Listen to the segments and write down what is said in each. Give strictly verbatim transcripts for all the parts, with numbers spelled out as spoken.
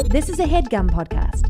This is a HeadGum podcast.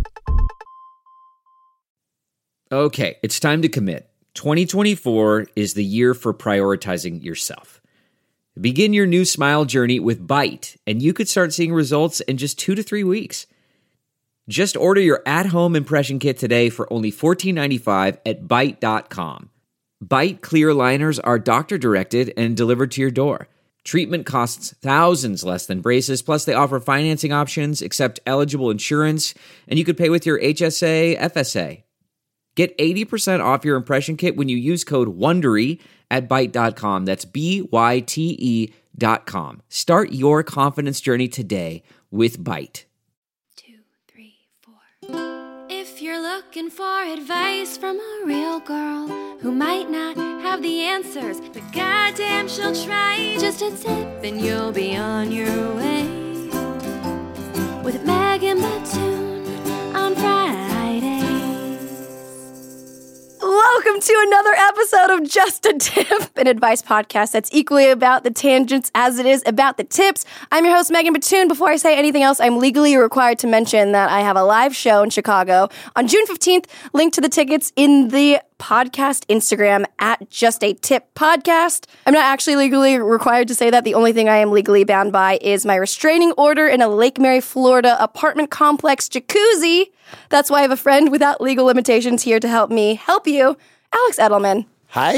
Okay, it's time to commit. twenty twenty-four is the year for prioritizing yourself. Begin your new smile journey with Byte, and you could start seeing results in just two to three weeks. Just order your at-home impression kit today for only fourteen ninety-five at byte dot com. Byte clear liners are doctor-directed and delivered to your door. Treatment costs thousands less than braces, plus they offer financing options, accept eligible insurance, and you could pay with your H S A, F S A. Get eighty percent off your impression kit when you use code WONDERY at byte dot com. That's B Y T E dot com. Start your confidence journey today with Byte. Two, three, four. If you're looking for advice from a real girl who might not have the answers, but goddamn she'll try, just a tip and you'll be on your way. With Megan Batoon on Fridays. Welcome to another episode of Just a Tip, an advice podcast that's equally about the tangents as it is about the tips. I'm your host, Megan Batoon. Before I say anything else, I'm legally required to mention that I have a live show in Chicago on June fifteenth. Link to the tickets in the podcast Instagram at Just a Tip Podcast. I'm not actually legally required to say that. The only thing I am legally bound by is my restraining order in a Lake Mary, Florida apartment complex jacuzzi. That's why I have a friend without legal limitations here to help me help you, Alex Edelman. Hi.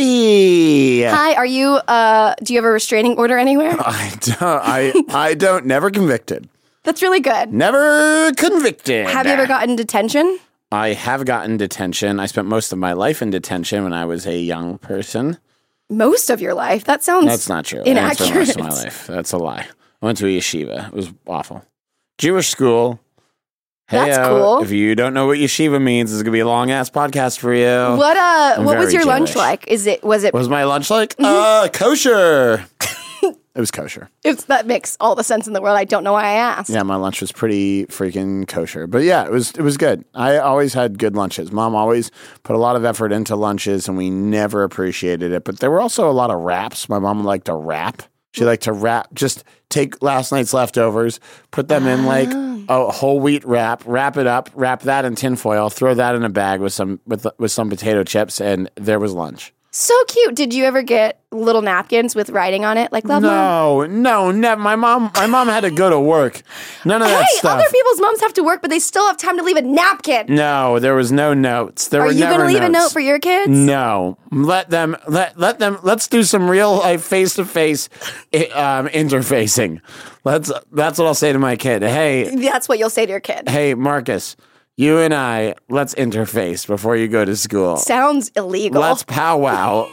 Hi, are you, uh, do you have a restraining order anywhere? I don't, I, I don't, never convicted. That's really good. Never convicted. Have you ever gotten detention? I have gotten detention. I spent most of my life in detention when I was a young person. Most of your life? That sounds That's not true. inaccurate. I spent most of my life. That's a lie. I went to a yeshiva. It was awful. Jewish school. That's Hey-o. cool. If you don't know what yeshiva means, this is gonna be a long ass podcast for you. What uh? I'm what was very your lunch Jewish. like? Is it was it? What was my lunch like? Uh, kosher. It was kosher. It's, that makes all the sense in the world. I don't know why I asked. Yeah, my lunch was pretty freaking kosher. But yeah, it was it was good. I always had good lunches. Mom always put a lot of effort into lunches, and we never appreciated it. But there were also a lot of wraps. My mom liked to wrap. She liked to wrap, just take last night's leftovers, put them in like a whole wheat wrap, wrap it up, wrap that in tinfoil, throw that in a bag with some with with some potato chips, and there was lunch. So cute. Did you ever get little napkins with writing on it? Like, love mom? No, no, never. My mom, my mom had to go to work. None of Hey, that stuff. other people's moms have to work, but they still have time to leave a napkin. No, there was no notes. There Are were you never going to leave a notes. note for your kids? No, let them let let them. Let's do some real life face to face interfacing. Let's. That's what I'll say to my kid. Hey, That's what you'll say to your kid. hey, Marcus, you and I, let's interface before you go to school. Sounds illegal. Let's powwow.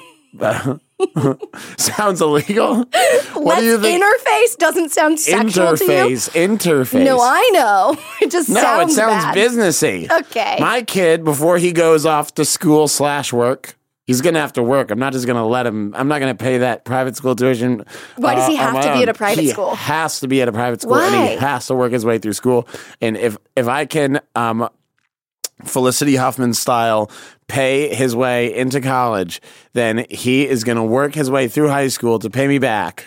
Sounds illegal. What Let's do you think? interface doesn't sound sexual to you. Interface, interface. No, I know. It just No, sounds it sounds bad. businessy. Okay. My kid, before he goes off to school slash work, he's going to have to work. I'm not just going to let him. I'm not going to pay that private school tuition. Why does he uh, on have my to be own. at a private he school? has to be at a private school, and Why? he has to work his way through school. And if if I can, um, Felicity Huffman style, pay his way into college, then he is going to work his way through high school to pay me back.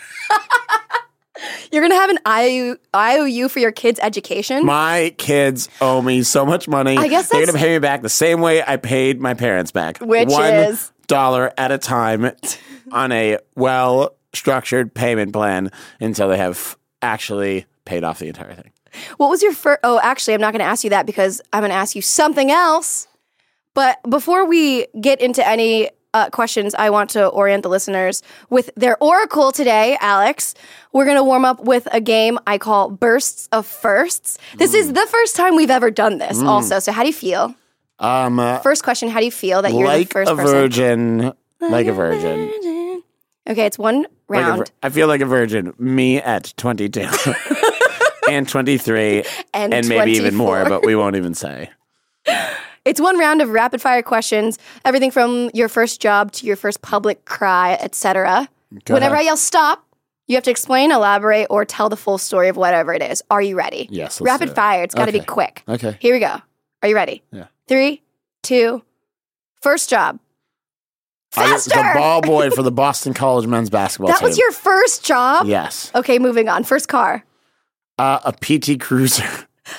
You're going to have an I O U for your kids' education? My kids owe me so much money. I guess they're that's- going to pay me back the same way I paid my parents back. Which One is? dollar at a time on a well-structured payment plan until they have actually paid off the entire thing. What was your first? Oh, actually, I'm not going to ask you that because I'm going to ask you something else. But before we get into any uh, questions, I want to orient the listeners with their oracle today, Alex. We're going to warm up with a game I call Bursts of Firsts. This mm. is the first time we've ever done this mm. also. So how do you feel? Um, uh, First question, how do you feel that you're like the first a person? virgin, like a virgin. Okay, it's one Like a round. vir- I feel like a virgin. Me at twenty-two. And twenty-three. And and maybe even more, twenty-four. but we won't even say. It's one round of rapid fire questions, everything from your first job to your first public cry, et cetera. Whenever I yell stop, you have to explain, elaborate, or tell the full story of whatever it is. Are you ready? Yes, let's Rapid do it. fire. It's got to be Okay. quick. Okay. Here we go. Are you ready? Yeah. Three, two, first job. I was Faster! the ball boy for the Boston College men's basketball That team. was your first job? Yes. Okay, moving on. First car. Uh, a P T Cruiser.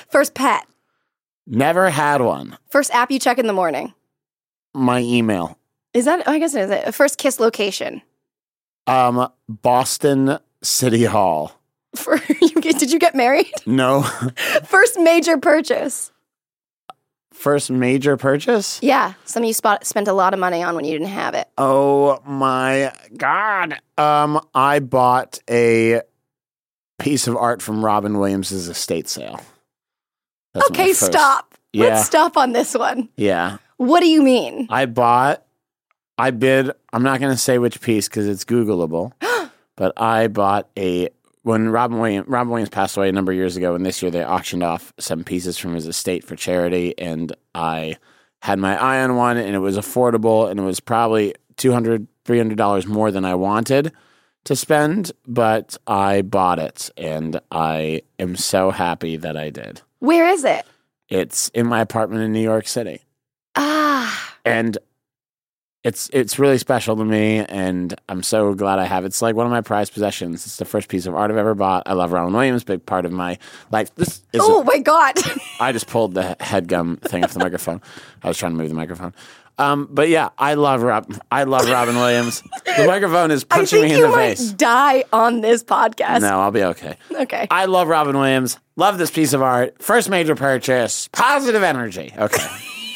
First pet. Never had one. First app you check in the morning. My email. Is that, oh, I guess it is. First kiss location. Um, Boston City Hall. For, you, did you get married? No. First major purchase. First major purchase? Yeah, something you spot, spent a lot of money on when you didn't have it. Oh my God. Um, I bought a piece of art from Robin Williams' estate sale. That's my Okay, first- stop. Yeah. Let's stop on this one. Yeah. What do you mean? I bought, I bid, I'm not going to say which piece because it's Googleable, but I bought a, when Robin Williams, Robin Williams passed away a number of years ago, and this year they auctioned off some pieces from his estate for charity, and I had my eye on one, and it was affordable, and it was probably two hundred dollars, three hundred dollars more than I wanted to spend, but I bought it, and I am so happy that I did. Where is it? It's in my apartment in New York City. Ah. And it's it's really special to me, and I'm so glad I have it. It's like one of my prized possessions. It's the first piece of art I've ever bought. I love Robin Williams, big part of my life. This is Oh, a, my God. I just pulled the headgum thing off the microphone. I was trying to move the microphone. Um, but yeah, I love Rob. I love Robin Williams. The microphone is I punching think me in you the might face. die on this podcast. No, I'll be okay. Okay. I love Robin Williams. Love this piece of art. First major purchase. Positive energy. Okay.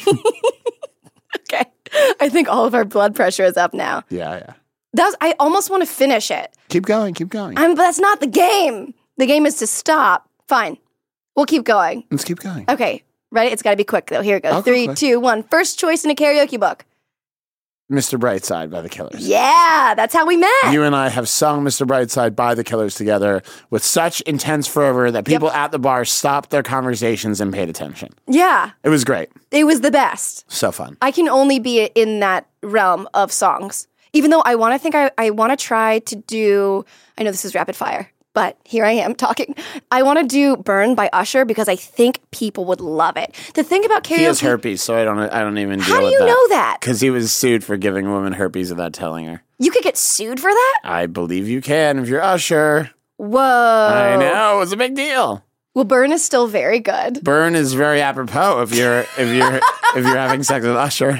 Okay. I think all of our blood pressure is up now. Yeah, yeah. That's, I almost want to finish it. Keep going. Keep going. I'm, but that's not the game. The game is to stop. Fine. We'll keep going. Let's keep going. Okay. Ready? It's got to be quick, though. Here it goes. I'll go Three, quick. two, one. First choice in a karaoke book. Mister Brightside by the Killers. Yeah, that's how we met. You and I have sung Mister Brightside by the Killers together with such intense fervor that people at the bar stopped their conversations and paid attention. Yeah. It was great. It was the best. So fun. I can only be in that realm of songs. Even though I want to think I, I want to try to do, I know this is rapid fire, but here I am talking. I want to do Burn by Usher because I think people would love it. The thing about karaoke. He has herpes, so I don't I don't even deal How do with you that. know that? Because he was sued for giving a woman herpes without telling her. You could get sued for that? I believe you can if you're Usher. Whoa. I know, it's a big deal. Well, Burn is still very good. Burn is very apropos if you're if you're if you're having sex with Usher.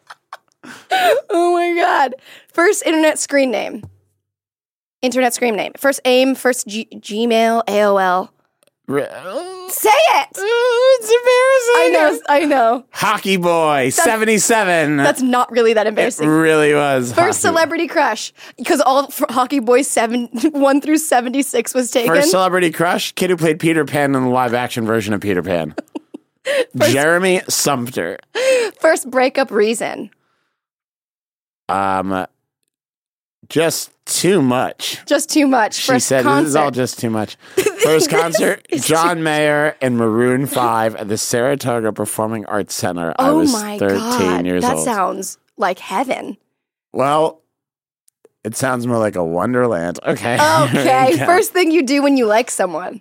Oh my God. First internet screen name. Internet screen name. First AIM, first G- Gmail, A O L. Re- Say it! It's embarrassing. I know, I know. Hockey Boy, seventy-seven. That's not really that It embarrassing. really was. First Hockey. celebrity crush. Because all f- Hockey Boys seven, one through seventy-six was taken. First celebrity crush, kid who played Peter Pan in the live action version of Peter Pan. Jeremy Sumpter. First breakup reason. Um, just too much. Just too much. She First said, concert. "This is all just too much." First concert, John Mayer and Maroon Five at the Saratoga Performing Arts Center. I Oh was my thirteen God. years that old. sounds like heaven. Well, it sounds more like a wonderland. Okay. Okay. Yeah. First thing you do when you like someone.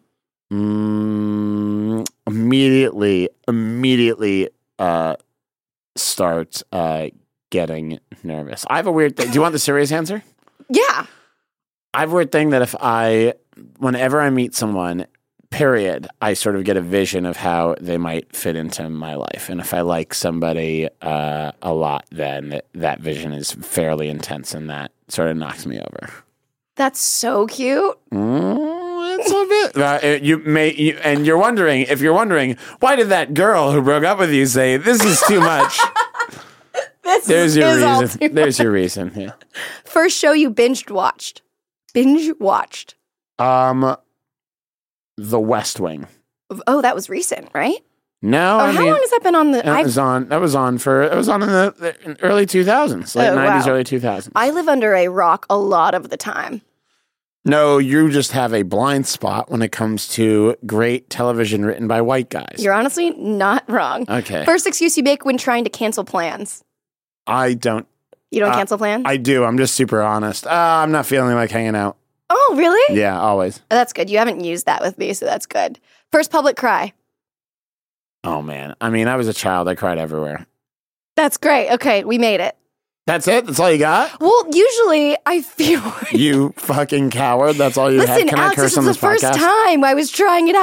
Mm, immediately, immediately uh, start uh, getting nervous. I have a weird thing. Do you want the serious answer? Yeah. I have a weird thing that if I, whenever I meet someone, period, I sort of get a vision of how they might fit into my life. And if I like somebody uh, a lot, then that vision is fairly intense and that sort of knocks me over. That's so cute. Mm, it's a bit. Uh, you may, you, and you're wondering, if you're wondering, why did that girl who broke up with you say, this is too much? This There's your is all reason. too There's your reason. Yeah. First show you binged watched. Binge watched. Um, The West Wing. Oh, that was recent, right? No, Or I how mean, long has that been on the? that I've- was on. That was on for. It was on in the, the early two thousands, late Oh, nineties, wow. early two thousands. I live under a rock a lot of the time. No, you just have a blind spot when it comes to great television written by white guys. You're honestly not wrong. Okay. First excuse you make when trying to cancel plans. I don't. You don't Uh, cancel plans? I do. I'm just super honest. Uh, I'm not feeling like hanging out. oh, really? Yeah, always. Oh, that's good. You haven't used that with me, so that's good. First public cry. Oh man. I mean, I was a child. I cried everywhere. That's great. Okay, we made it. That's it. That's all you got. Well, usually I feel. You fucking coward. That's all you Listen, had. Can Alex, I curse this on was this the first podcast? time I was trying it out.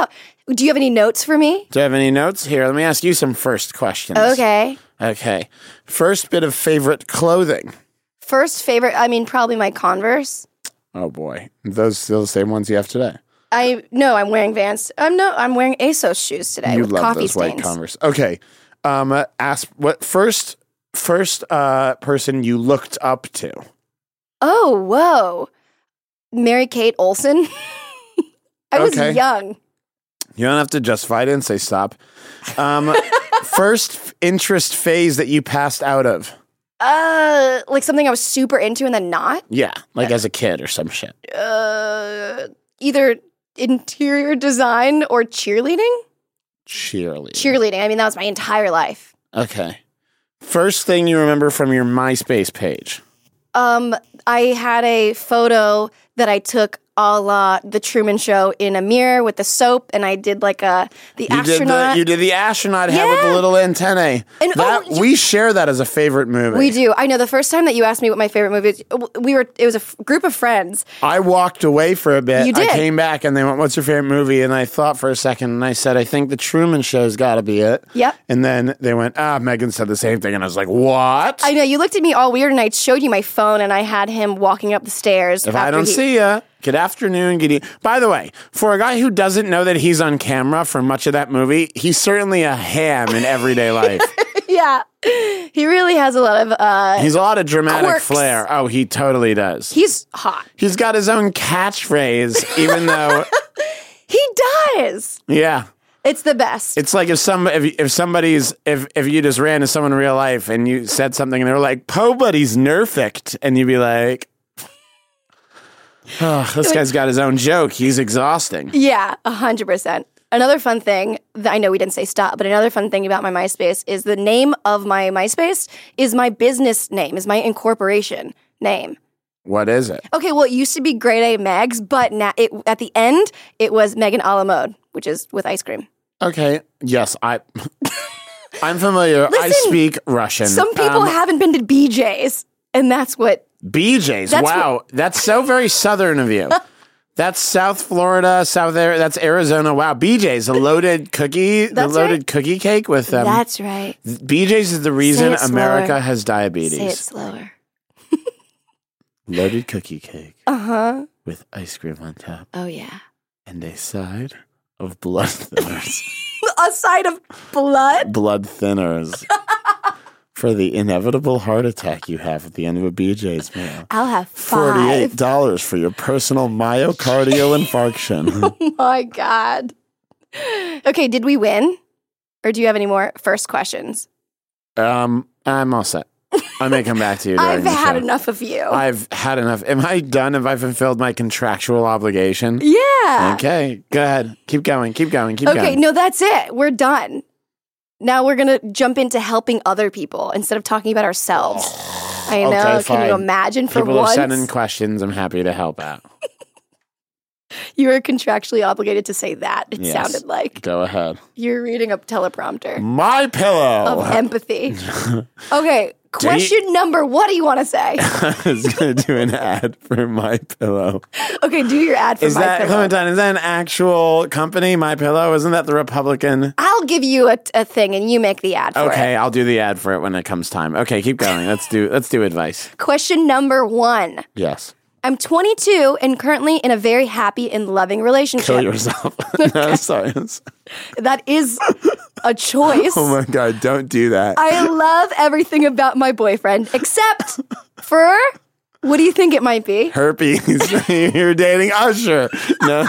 Do you have any notes for me? Do you have any notes? Here, let me ask you some first questions. Okay. Okay. First bit of favorite clothing. First favorite, I mean, probably my Converse. Oh boy, those still the same ones you have today. I no, I'm wearing Vans. I'm no, I'm wearing ASOS shoes today You with love coffee those stains. white Converse. Okay. Um, uh, ask what first first uh person you looked up to. Oh, whoa. Mary Kate Olsen. I was Okay. young. You don't have to justify it and say stop. Um, first f- interest phase that you passed out of. Uh, like something I was super into and then not. Yeah, like as a kid or some shit. Uh, either interior design or cheerleading. Cheerleading. Cheerleading. I mean, that was my entire life. Okay. First thing you remember from your MySpace page. Um, I had a photo that I took a la The Truman Show in a mirror with the soap, and I did like a the You did astronaut. the you did the astronaut head with the Yeah. little antennae. And- that oh, you- we share that as a favorite movie. We do. I know. The first time that you asked me what my favorite movie is, we were. It was a f- group of friends. I walked away for a bit. You did. I came back and they went, "What's your favorite movie?" And I thought for a second, and I said, "I think The Truman Show's got to be it." Yep. And then they went, "Ah, Megan said the same thing," and I was like, "What?" I know. You looked at me all weird, and I showed you my phone, and I had him walking up the stairs. If I after don't he- see ya, good afternoon, good e- By the way, for a guy who doesn't know that he's on camera for much of that movie, he's certainly a ham in everyday life. yeah, he really has a lot of. uh He's a lot of dramatic Quirks. flair. Oh, he totally does. He's hot. He's got his own catchphrase, even though, He does. yeah. It's the best. It's like if some if, if somebody's if if you just ran to someone in real life and you said something and they were like, "Po buddy's nerfect," and you'd be like, "Oh, this guy's got his own joke. He's exhausting." Yeah, a hundred percent. Another fun thing that I know we didn't say stop, but another fun thing about my MySpace is the name of my MySpace is my business name, is my incorporation name. What is it? Okay, well, it used to be Grade A Megs, but now it, at the end, it was Megan a la mode, which is with ice cream. Okay. Yes, I. I'm familiar. I Listen, speak Russian. Some people Um, haven't been to B J's, and that's what. B J's. That's Wow, that's so very southern of you. That's South Florida, South Air. That's Arizona. Wow, B J's, a loaded cookie, the That's loaded right. cookie cake with um, That's right. B J's is the reason it slower. America has Say it diabetes. slower. Loaded cookie cake Uh huh. with ice cream on top Oh yeah. and a side of blood thinners. A side of blood. blood thinners for the inevitable heart attack you have at the end of a B J's meal. I'll have Forty-eight five. dollars for your personal myocardial infarction. Oh my god. Okay, did we win? Or do you have any more first questions? um, I'm all set. I may come back to you. during I've the had show. enough of you. I've had enough. Am I done? Have I fulfilled my contractual obligation? yeah. Okay, go ahead. Keep going. Keep going. Keep Okay, going. no, that's it. We're done. Now we're going to jump into helping other people instead of talking about ourselves. I know. Okay, Can you fine. imagine for People once? have sent in questions. I'm happy to help out. You were contractually obligated to say that. It Yes. sounded like Go ahead. you're reading a teleprompter My pillow. of empathy. Okay, question number. What do you want to say? I was going to do an ad for My Pillow. Okay, do your ad for Is my that pillow. Clementine? Is that an actual company? My Pillow? Isn't that the Republican? I'll give you a, a thing and you make the ad for Okay, it. I'll do the ad for it when it comes time. Okay, keep going. Let's do let's do advice. Question number one. Yes. I'm twenty-two and currently in a very happy and loving relationship. Kill yourself. No, sorry. That is a choice. Oh my god, don't do that. I love everything about my boyfriend except for what do you think it might be? Herpes. You're dating Usher. No.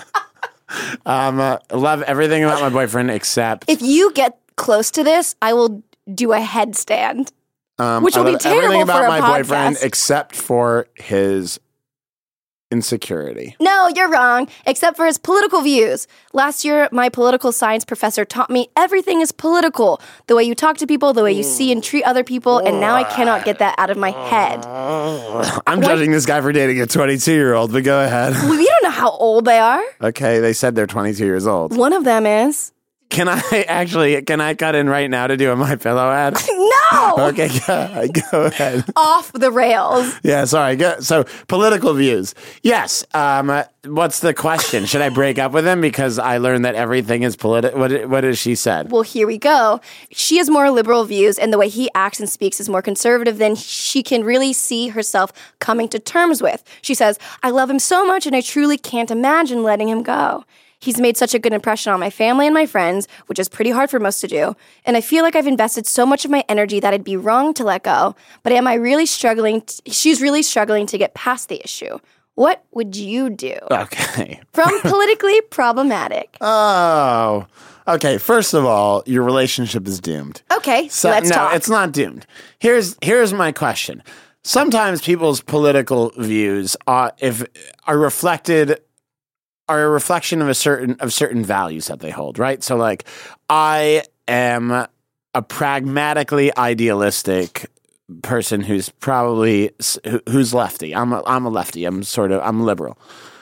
um, uh, love everything about my boyfriend except If you get close to this, I will do a headstand. um, which will I be love terrible everything about for a my boyfriend podcast. except for his insecurity. No, you're wrong, except for his political views. Last year, my political science professor taught me everything is political. The way you talk to people, the way you see and treat other people, and now I cannot get that out of my head. I'm judging this guy for dating a twenty-two-year-old, but go ahead. We don't know how old they are. Okay, they said they're twenty-two years old. One of them is. Can I actually, can I cut in right now to do a My Pillow ad? No! No! Okay, go, go ahead. Off the rails. Yeah, sorry. Go, so, political views. Yes. Um, uh, what's the question? Should I break up with him because I learned that everything is political? What, what has she said? Well, here we go. She has more liberal views, and the way he acts and speaks is more conservative than she can really see herself coming to terms with. She says, I love him so much, and I truly can't imagine letting him go. He's made such a good impression on my family and my friends, which is pretty hard for most to do, and I feel like I've invested so much of my energy that it'd be wrong to let go, but am I really struggling? T- she's really struggling to get past the issue. What would you do? Okay. From politically problematic. Oh, okay. First of all, your relationship is doomed. Okay, So, let's no, talk. it's not doomed. Here's here's my question. Sometimes people's political views are if are reflected are a reflection of a certain of certain values that they hold, right? So like I am a pragmatically idealistic person who's probably who, who's lefty. I'm a, I'm a lefty. I'm sort of I'm liberal.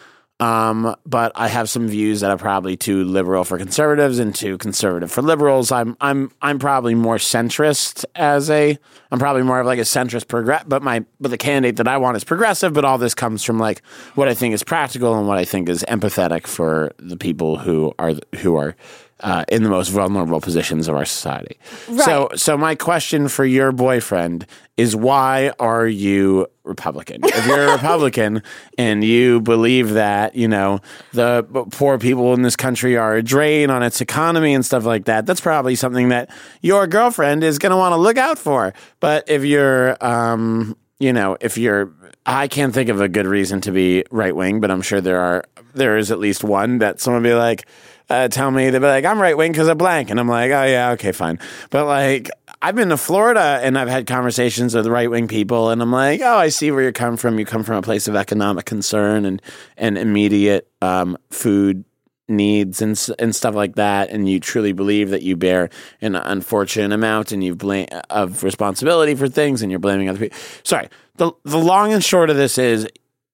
Um, but I have some views that are probably too liberal for conservatives and too conservative for liberals. I'm I'm I'm probably more centrist as a I'm probably more of like a centrist progress. But my but the candidate that I want is progressive. But all this comes from like what I think is practical and what I think is empathetic for the people who are who are uh, in the most vulnerable positions of our society. Right. So so my question for your boyfriend is, why are you Republican? If you're a Republican and you believe that, you know, the poor people in this country are a drain on its economy and stuff like that, that's probably something that your girlfriend is going to want to look out for. But if you're, um, you know, if you're, I can't think of a good reason to be right wing, but I'm sure there are, there is at least one that someone be like, uh, tell me, they'll be like, I'm right wing because of blank. And I'm like, oh yeah, okay, fine. But like, I've been to Florida and I've had conversations with right wing people, and I'm like, oh, I see where you come from. You come from a place of economic concern and and immediate um, food needs and and stuff like that, and you truly believe that you bear an unfortunate amount and you blame of responsibility for things, and you're blaming other people. Sorry, the the long and short of this is,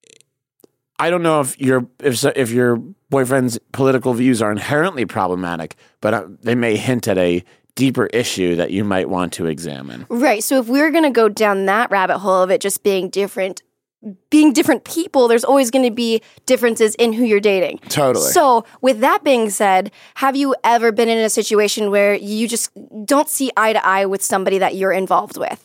I don't know if your if if your boyfriend's political views are inherently problematic, but uh, they may hint at a deeper issue that you might want to examine. Right. So if we're going to go down that rabbit hole of it just being different, being different people, there's always going to be differences in who you're dating. Totally. So with that being said, have you ever been in a situation where you just don't see eye to eye with somebody that you're involved with?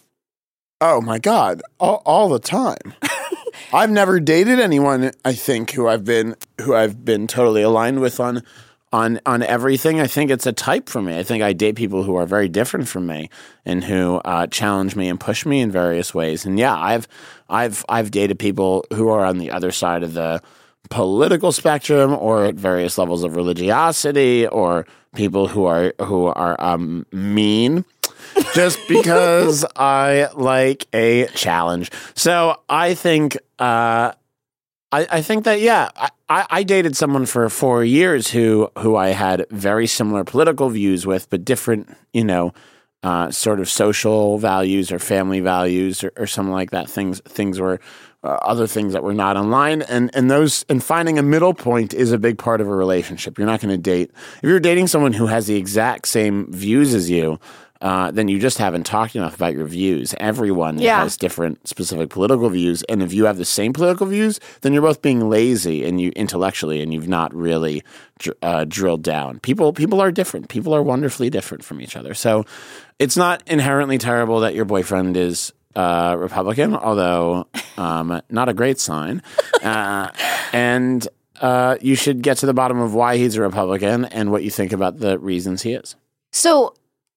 Oh my God, all, all the time. I've never dated anyone, I think, who I've been who I've been totally aligned with on on on everything. I think it's a type for me. I think I date people who are very different from me and who uh, challenge me and push me in various ways. And yeah, I've I've I've dated people who are on the other side of the political spectrum or at various levels of religiosity, or people who are who are um, mean. Just because I like a challenge. So I think, uh, I, I think that, yeah, I, I dated someone for four years who, who I had very similar political views with, but different, you know, uh, sort of social values or family values or, or something like that. Things, things were uh, other things that were not online. And, and those, and finding a middle point is a big part of a relationship. You're not going to date, if you're dating someone who has the exact same views as you, Uh, then you just haven't talked enough about your views. Everyone yeah. has different specific political views, and if you have the same political views, then you're both being lazy and you intellectually, and you've not really uh, drilled down. People, people are different. People are wonderfully different from each other. So it's not inherently terrible that your boyfriend is uh, Republican, although um, not a great sign. Uh, and uh, you should get to the bottom of why he's a Republican and what you think about the reasons he is. So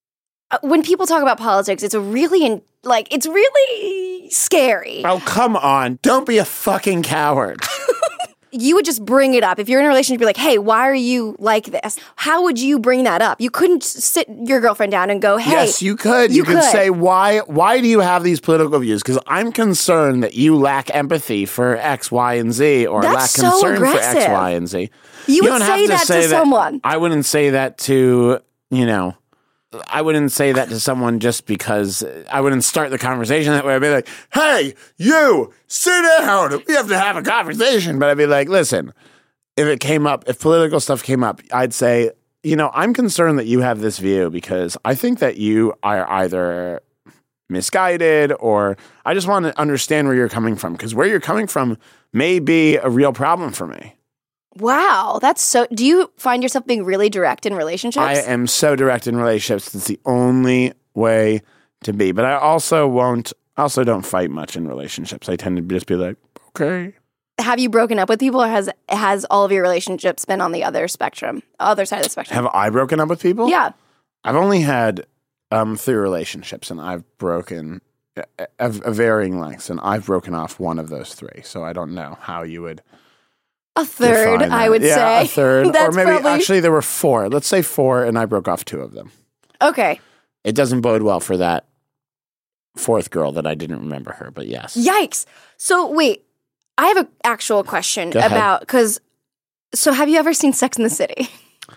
when people talk about politics, it's a really, in, like, it's really scary. Oh, come on. Don't be a fucking coward. You would just bring it up. If you're in a relationship, you're like, hey, why are you like this? How would you bring that up? You couldn't sit your girlfriend down and go, hey. Yes, you could. You, you could. could say, why Why do you have these political views? Because I'm concerned that you lack empathy for X, Y, and Z, or That's lack so concern aggressive. for X, Y, and Z. You, You would don't say have to that say to that- someone. I wouldn't say that to, you know, I wouldn't say that to someone just because I wouldn't start the conversation that way. I'd be like, hey, you, sit down. We have to have a conversation. But I'd be like, listen, if it came up, if political stuff came up, I'd say, you know, I'm concerned that you have this view because I think that you are either misguided, or I just want to understand where you're coming from, because where you're coming from may be a real problem for me. Wow, that's so... Do you find yourself being really direct in relationships? I am so direct in relationships. It's the only way to be. But I also won't, also don't fight much in relationships. I tend to just be like, okay. Have you broken up with people, or has has all of your relationships been on the other spectrum, other side of the spectrum? Have I broken up with people? Yeah. I've only had um, three relationships, and I've broken of varying lengths, and I've broken off one of those three. So I don't know how you would... A third, I would yeah, say. a third. That's or maybe, probably... actually, there were four. Let's say four, and I broke off two of them. Okay. It doesn't bode well for that fourth girl that I didn't remember her, but yes. Yikes. So, wait, I have an actual question Go ahead. about, because, so have you ever seen Sex in the City?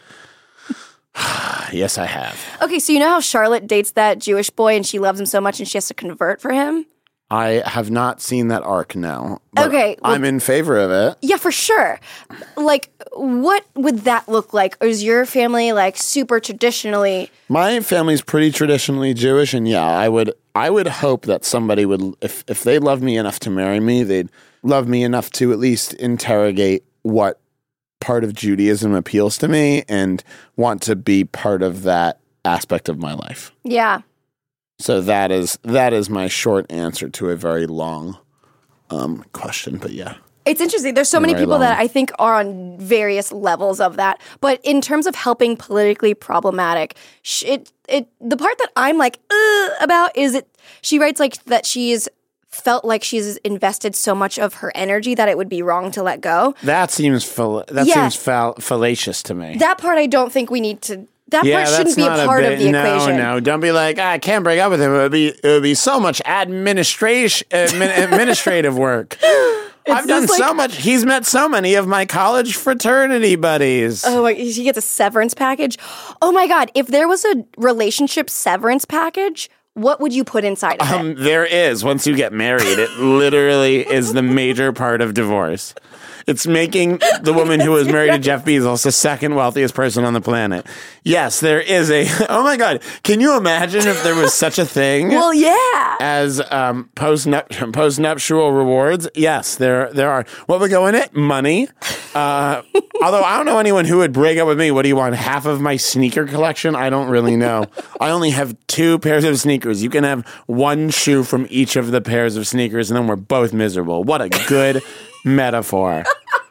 Yes, I have. Okay, so you know how Charlotte dates that Jewish boy and she loves him so much and she has to convert for him? I have not seen that arc, no. But Okay, well- I'm in favor of it. Yeah, for sure. Like, what would that look like? Or is your family, like, super traditionally... My family's pretty traditionally Jewish, and yeah, I would I would hope that somebody would, if, if they love me enough to marry me, they'd love me enough to at least interrogate what part of Judaism appeals to me and want to be part of that aspect of my life. Yeah. So that is that is my short answer to a very long um, question, but yeah. It's interesting. There's so many Very people long. that I think are on various levels of that. But in terms of helping politically problematic, sh- it it the part that I'm like Ugh, about is it. She writes like that she's felt like she's invested so much of her energy that it would be wrong to let go. That seems fal- that Yeah. seems fal- fallacious to me. That part I don't think we need to. That yeah, part shouldn't that's be a not part bit, of the no, equation. No, no, don't be like, ah, I can't break up with him. It would be it would be so much administration admin, administrative work. I've done just so like- much. He's met so many of my college fraternity buddies. Oh, my, she gets a severance package. Oh my God! If there was a relationship severance package, what would you put inside of it? Um, there is. Once you get married, it literally is the major part of divorce. It's making the woman who was married to Jeff Bezos the second wealthiest person on the planet. Yes, there is a... Oh my God. Can you imagine if there was such a thing? Well, yeah. As um, post post-nuptial rewards? Yes, there there are. What would go in it? Money. Uh, although I don't know anyone who would break up with me. What do you want? Half of my sneaker collection? I don't really know. I only have two pairs of sneakers. You can have one shoe from each of the pairs of sneakers, and then we're both miserable. What a good metaphor.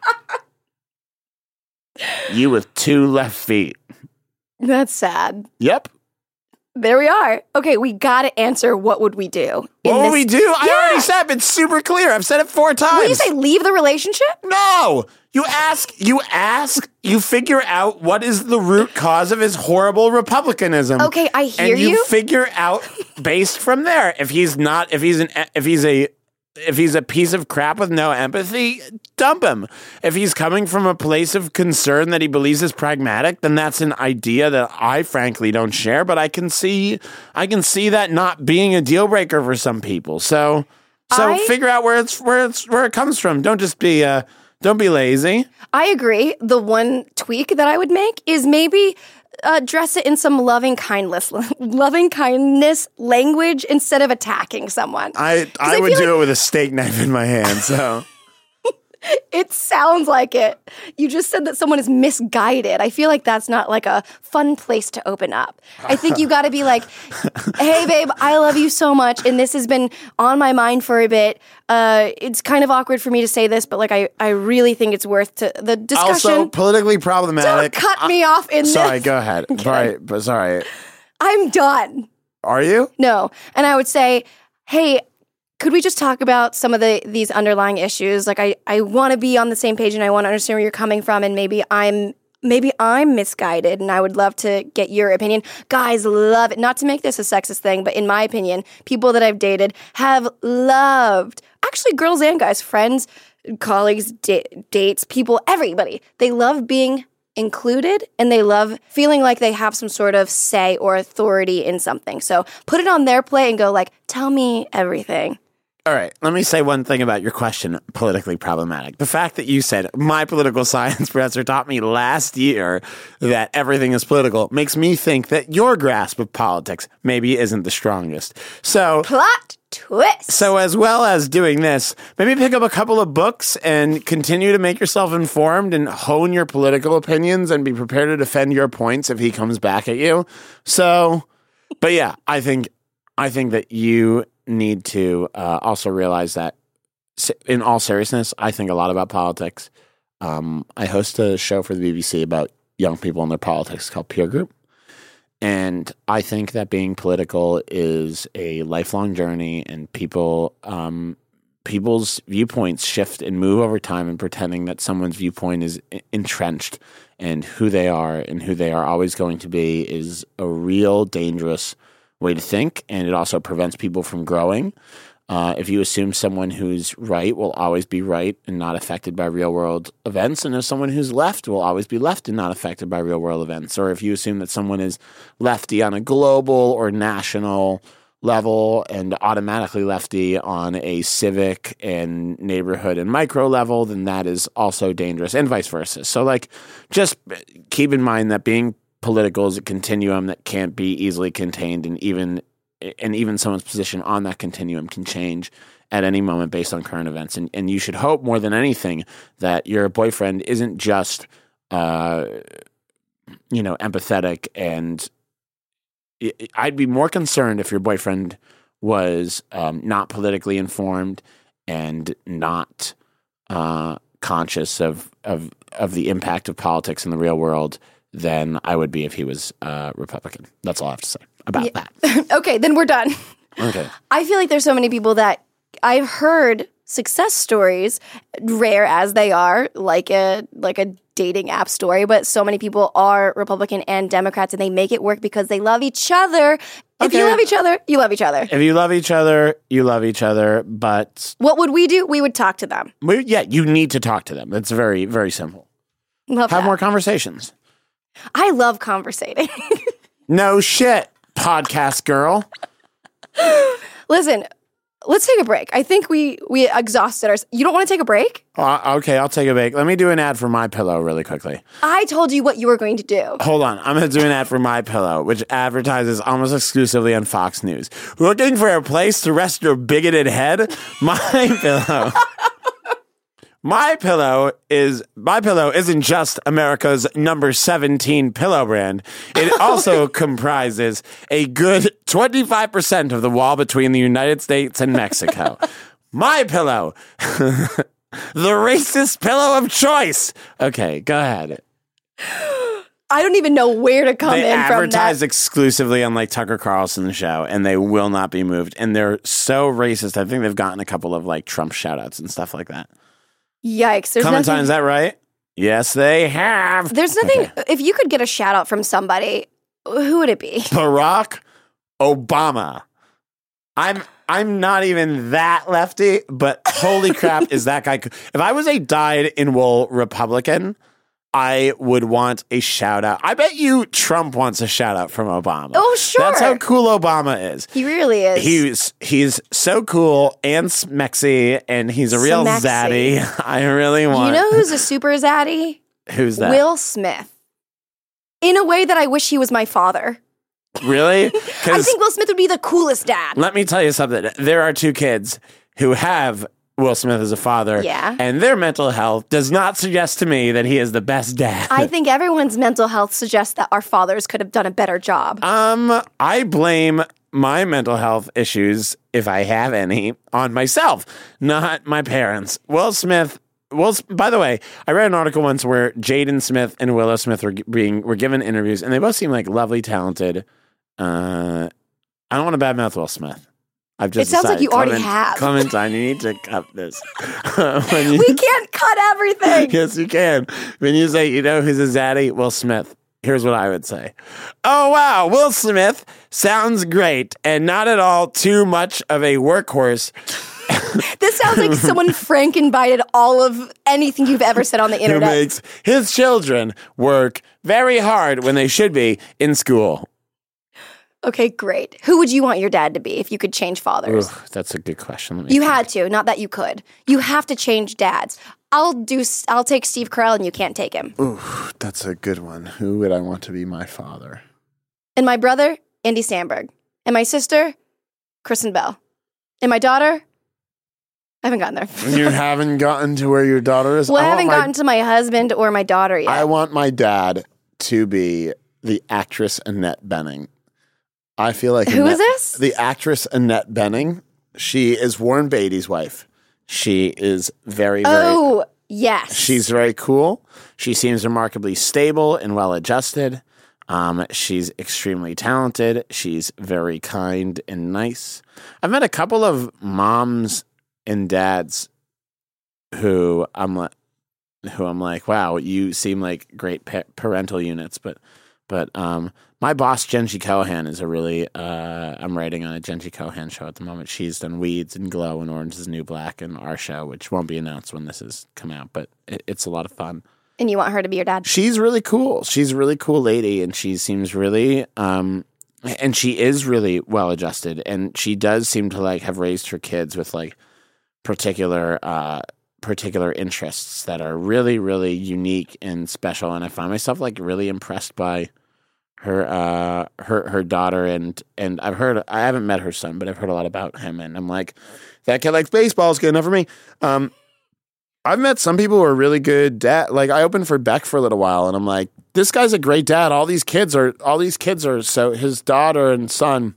You with two left feet. That's sad. Yep. There we are. Okay, we got to answer what would we do? in What would this- we do? I Yeah. already said it's super clear. I've said it four times. What do you say? Leave the relationship? No! You ask, you ask, you figure out what is the root cause of his horrible republicanism. Okay, I hear and you. you. figure out based from there. If he's not, if he's an, if he's a, if he's a piece of crap with no empathy, dump him. If he's coming from a place of concern that he believes is pragmatic, then that's an idea that I frankly don't share, but I can see, I can see that not being a deal breaker for some people. So, so I- figure out where it's, where it's, where it comes from. Don't just be, uh, don't be lazy. I agree. The one tweak that I would make is maybe uh, dress it in some loving kindness, loving kindness language instead of attacking someone. I, I, I would feel do like- it with a steak knife in my hand. So It sounds like it. You just said that someone is misguided. I feel like that's not like a fun place to open up. I think you got to be like, hey, babe, I love you so much. And this has been on my mind for a bit. Uh, it's kind of awkward for me to say this, but like, I, I really think it's worth to the discussion. also politically problematic. Don't cut me off in Sorry, this. go ahead. Sorry, but sorry. I'm done. Are you? No. And I would say, hey, could we just talk about some of the these underlying issues? Like I, I want to be on the same page and I want to understand where you're coming from, and maybe I'm maybe I'm misguided and I would love to get your opinion. Guys love it. Not to make this a sexist thing, but in my opinion, people that I've dated have loved, actually girls and guys, friends, colleagues, da- dates, people, everybody. They love being included and they love feeling like they have some sort of say or authority in something. So put it on their plate and go like, tell me everything. All right, let me say one thing about your question, politically problematic. The fact that you said, my political science professor taught me last year that everything is political makes me think that your grasp of politics maybe isn't the strongest. So, Plot twist. so as well as doing this, maybe pick up a couple of books and continue to make yourself informed and hone your political opinions and be prepared to defend your points if he comes back at you. So, but yeah, I think, I think that you need to uh, also realize that in all seriousness, I think a lot about politics. Um, I host a show for the B B C about young people and their politics called Peer Group. And I think that being political is a lifelong journey, and people, um, people's viewpoints shift and move over time, and pretending that someone's viewpoint is entrenched and who they are and who they are always going to be is a real dangerous way to think, and it also prevents people from growing. Uh, if you assume someone who's right will always be right and not affected by real world events, and if someone who's left will always be left and not affected by real world events, or if you assume that someone is lefty on a global or national level and automatically lefty on a civic and neighborhood and micro level, then that is also dangerous, and vice versa. So, like, just keep in mind that being political is a continuum that can't be easily contained, and even and even someone's position on that continuum can change at any moment based on current events. And and you should hope more than anything that your boyfriend isn't just, uh, you know, empathetic. And I'd be more concerned if your boyfriend was um, not politically informed and not uh, conscious of of of the impact of politics in the real world than I would be if he was uh, Republican. That's all I have to say about Yeah. that. Okay, then we're done. Okay. I feel like there's so many people that I've heard success stories, rare as they are, like a like a dating app story, but so many people are Republican and Democrats, and they make it work because they love each other. If Okay. you love each other, you love each other. If you love each other, you love each other, but What would we do? We would talk to them. we, yeah, you need to talk to them. It's very, very simple. Love Have that. more conversations. I love conversating. No shit, podcast girl. Listen, let's take a break. I think we we exhausted ours. You don't want to take a break? Uh, okay, I'll take a break. Let me do an ad for My Pillow really quickly. I told you what you were going to do. Hold on. I'm going to do an ad for My Pillow, which advertises almost exclusively on Fox News. Looking for a place to rest your bigoted head? My Pillow. My Pillow is My Pillow isn't just America's number seventeen pillow brand. It also comprises a good twenty-five percent of the wall between the United States and Mexico. My Pillow. The racist pillow of choice. Okay, go ahead. I don't even know where to come They in from advertise that. exclusively on like Tucker Carlson's show, and they will not be moved. And they're so racist. I think they've gotten a couple of like Trump shout outs and stuff like that. Yikes. There's Clementine, nothing, is that right? Yes, they have. there's nothing. If you could get a shout out from somebody, who would it be? Barack Obama. I'm I'm not even that lefty, but holy crap, is that guy? If I was a dyed-in-wool Republican, I would want a shout out. I bet you Trump wants a shout out from Obama. Oh, sure. That's how cool Obama is. He really is. He's he's so cool and smexy, and he's a real Smexy. zaddy. I really want. You know who's a super zaddy? who's that? Will Smith. In a way that I wish he was my father. Really? I 'Cause think Will Smith would be the coolest dad. let me tell you something. There are two kids who have Will Smith as a father. Yeah. And their mental health does not suggest to me that he is the best dad. I think everyone's mental health suggests that our fathers could have done a better job. um, I blame my mental health issues, if I have any, on myself, not my parents. Will Smith. Well, by the way, I read an article once where Jaden Smith and Willow Smith were being were given interviews, and they both seem like lovely, talented. Uh, I don't want to badmouth Will Smith. I've just It sounds like decided. you already Clement- have. Clementine, you need to cut this. When you- We can't cut everything. yes, you can. When you say, you know who's a zaddy? Will Smith. Here's what I would say. Oh, wow. Will Smith sounds great and not at all too much of a workhorse. This sounds like someone Frankenbited all of anything you've ever said on the Who internet. makes his children work very hard when they should be in school. Okay, great. Who would you want your dad to be if you could change fathers? Ooh, that's a good question. Let me You think. had to, not that you could. You have to change dads. I'll do. I'll take Steve Carell, and you can't take him. Ooh, that's a good one. Who would I want to be my father? And my brother, Andy Samberg. And my sister, Kristen Bell. And my daughter, I haven't gotten there. You haven't gotten to where your daughter is? Well, I, I haven't want my- gotten to my husband or my daughter yet. I want my dad to be the actress Annette Bening. I feel like Who Annette, is this? The actress Annette Bening. She is Warren Beatty's wife. She is very, very. Oh, yes. She's very cool. She seems remarkably stable and well-adjusted. Um, she's extremely talented. She's very kind and nice. I've met a couple of moms and dads who I'm like, who I'm like, wow, you seem like great pa- parental units. But, but um, my boss Jenji Kohan is a really. Uh, I'm writing on a Jenji Kohan show at the moment. She's done Weeds and Glow and Orange Is the New Black and our show, which won't be announced when this is come out, but it, it's a lot of fun. And you want her to be your dad? She's really cool. She's a really cool lady, and she seems really, um, and she is really well adjusted, and she does seem to like have raised her kids with like particular, uh, particular interests that are really, really unique and special. And I find myself like really impressed by her, uh, her, her daughter, and and I've heard, I haven't met her son, but I've heard a lot about him, and I'm like, that kid likes baseball. It's good enough for me. Um, I've met some people who are really good dad. Like I opened for Beck for a little while, and I'm like, this guy's a great dad. All these kids are, all these kids are. So his daughter and son,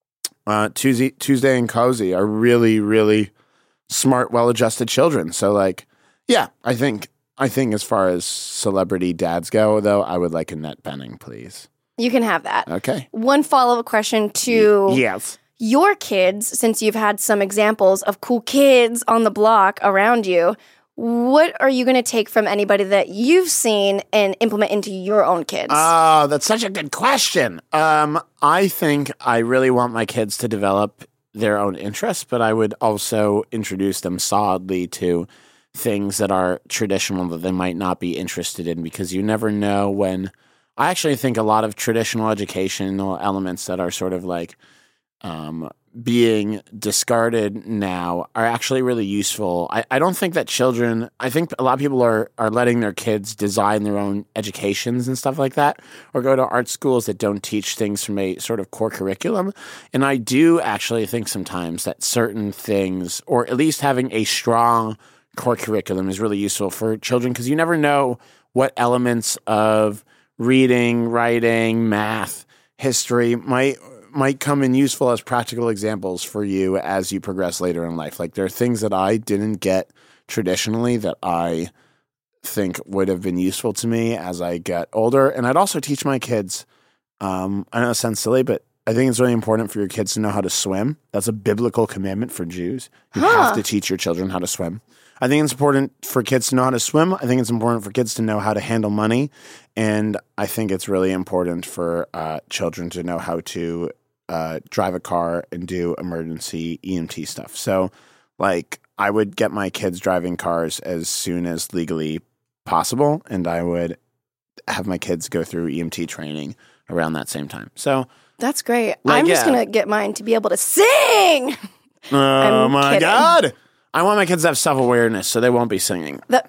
uh, Tuesday, Tuesday and Cozy, are really, really smart, well-adjusted children. So like, yeah, I think, I think as far as celebrity dads go, though, I would like Annette Bening, please. You can have that. Okay. One follow-up question to Yes. your kids, since you've had some examples of cool kids on the block around you. What are you going to take from anybody that you've seen and implement into your own kids? Oh, that's such a good question. Um, I think I really want my kids to develop their own interests, but I would also introduce them solidly to things that are traditional that they might not be interested in, because you never know when. I actually think a lot of traditional educational elements that are sort of like um, being discarded now are actually really useful. I, I don't think that children, I think a lot of people are, are letting their kids design their own educations and stuff like that, or go to art schools that don't teach things from a sort of core curriculum. And I do actually think sometimes that certain things, or at least having a strong core curriculum, is really useful for children, because you never know what elements of reading, writing, math, history might might come in useful as practical examples for you as you progress later in life. Like there are things that I didn't get traditionally that I think would have been useful to me as I get older. And I'd also teach my kids, um, I know it sounds silly, but I think it's really important for your kids to know how to swim. That's a biblical commandment for Jews. You Huh. have to teach your children how to swim. I think it's important for kids to know how to swim. I think it's important for kids to know how to handle money. And I think it's really important for uh, children to know how to uh, drive a car and do emergency E M T stuff. So, like, I would get my kids driving cars as soon as legally possible, and I would have my kids go through E M T training around that same time. So, That's great. Like, I'm just yeah. going to get mine to be able to sing. oh I'm my kidding. God. I want my kids to have self-awareness, so they won't be singing. That-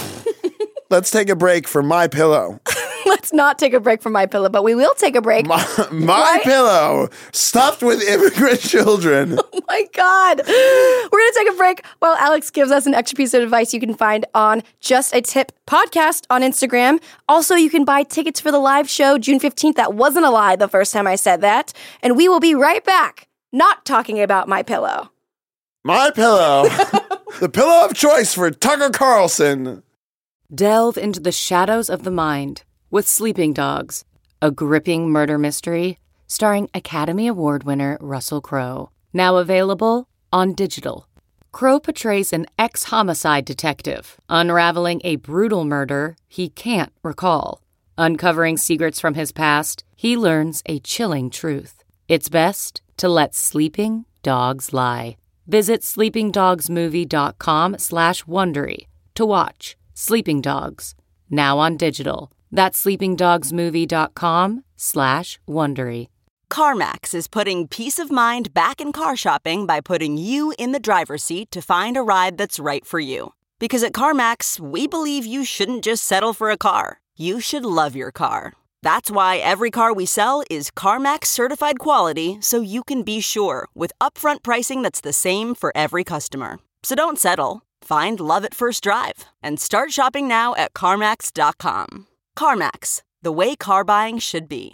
Let's take a break for My Pillow. Let's not take a break from My Pillow, but we will take a break. My, my Why- Pillow, stuffed with immigrant children. Oh my God. We're going to take a break while Alex gives us an extra piece of advice you can find on Just a Tip podcast on Instagram. Also, you can buy tickets for the live show June fifteenth. That wasn't a lie the first time I said that. And we will be right back, not talking about My Pillow. My Pillow, the pillow of choice for Tucker Carlson. Delve into the shadows of the mind with Sleeping Dogs, a gripping murder mystery starring Academy Award winner Russell Crowe. Now available on digital. Crowe portrays an ex-homicide detective unraveling a brutal murder he can't recall. Uncovering secrets from his past, he learns a chilling truth. It's best to let sleeping dogs lie. Visit sleepingdogsmovie.com slash Wondery to watch Sleeping Dogs, now on digital. That's sleepingdogsmovie.com slash Wondery. CarMax is putting peace of mind back in car shopping by putting you in the driver's seat to find a ride that's right for you. Because at CarMax, we believe you shouldn't just settle for a car. You should love your car. That's why every car we sell is CarMax certified quality, so you can be sure with upfront pricing that's the same for every customer. So don't settle. Find love at first drive and start shopping now at CarMax dot com. CarMax, the way car buying should be.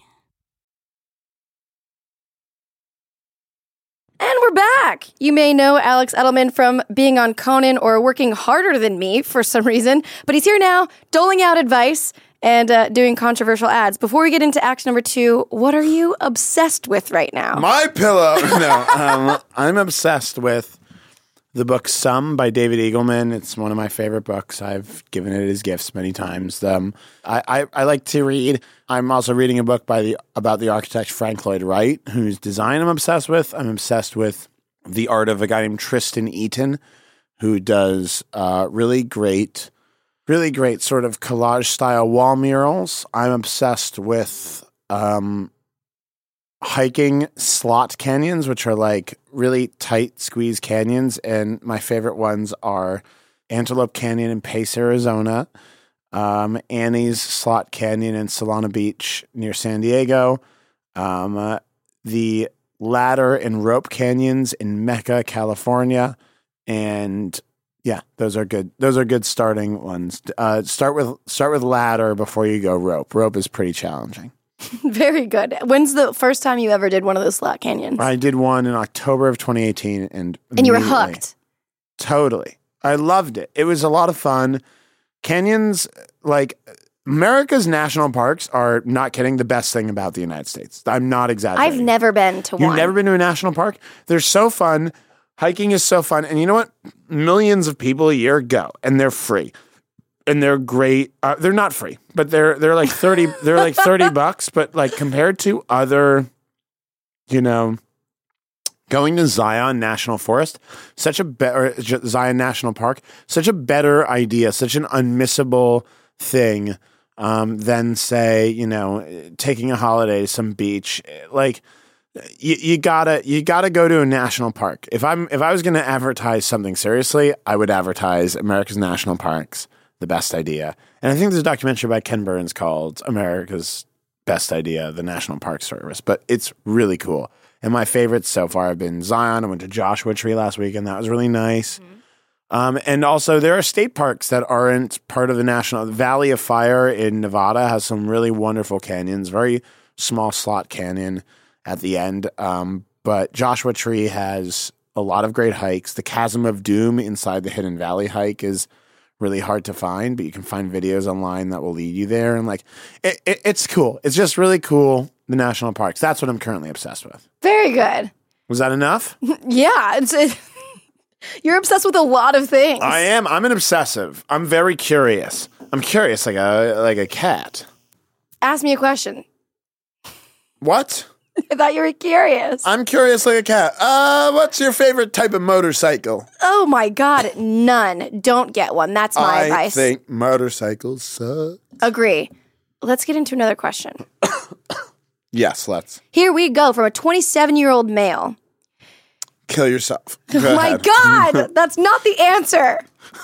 And we're back. You may know Alex Edelman from being on Conan or working harder than me for some reason, but he's here now doling out advice and uh, doing controversial ads. Before we get into act number two, what are you obsessed with right now? My Pillow. No, um, I'm obsessed with the book Some by David Eagleman. It's one of my favorite books. I've given it as gifts many times. Um, I, I, I like to read. I'm also reading a book by the about the architect Frank Lloyd Wright, whose design I'm obsessed with. I'm obsessed with the art of a guy named Tristan Eaton, who does uh, really great, really great sort of collage-style wall murals. I'm obsessed with um, hiking slot canyons, which are like really tight squeeze canyons. And my favorite ones are Antelope Canyon in Pace, Arizona, um, Annie's Slot Canyon in Solana Beach near San Diego, um, uh, the Ladder and Rope Canyons in Mecca, California. And yeah, those are good. Those are good starting ones. Uh, start with, start with Ladder before you go Rope. Rope is pretty challenging. Very good. When's the first time you ever did one of those slot canyons? I did one in October of twenty eighteen, and and you were hooked. Totally, I loved it. It was a lot of fun. Canyons, like America's national parks, are not kidding. The best thing about the United States. I'm not exaggerating. I've never been to You've one. You've never been to a national park? They're so fun. Hiking is so fun, and you know what? Millions of people a year go, and they're free. And they're great. Uh, they're not free, but they're they're like thirty. They're like thirty bucks. But like compared to other, you know, going to Zion National Forest, such a better Zion National Park, such a better idea, such an unmissable thing um, than say, you know, taking a holiday to some beach. Like you, you gotta you gotta go to a national park. If I'm if I was going to advertise something seriously, I would advertise America's national parks. The best idea. And I think there's a documentary by Ken Burns called America's Best Idea, the National Park Service. But it's really cool. And my favorites so far have been Zion. I went to Joshua Tree last week, and that was really nice. Mm-hmm. Um, and also, there are state parks that aren't part of the national. The Valley of Fire in Nevada has some really wonderful canyons, very small slot canyon at the end. Um, but Joshua Tree has a lot of great hikes. The Chasm of Doom inside the Hidden Valley hike is really hard to find, but you can find videos online that will lead you there. And like, it, it, it's cool. It's just really cool. The national parks. That's what I'm currently obsessed with. Very good. Was that enough? Yeah. It's, it, you're obsessed with a lot of things. I am. I'm an obsessive. I'm very curious. I'm curious like a, like a cat. Ask me a question. What? I thought you were curious. I'm curious like a cat. Uh, what's your favorite type of motorcycle? Oh my God, none. Don't get one. That's my I advice. I think motorcycles suck. Agree. Let's get into another question. Yes, let's. Here we go from a twenty-seven-year-old male. Kill yourself. Go oh my God, that's not the answer.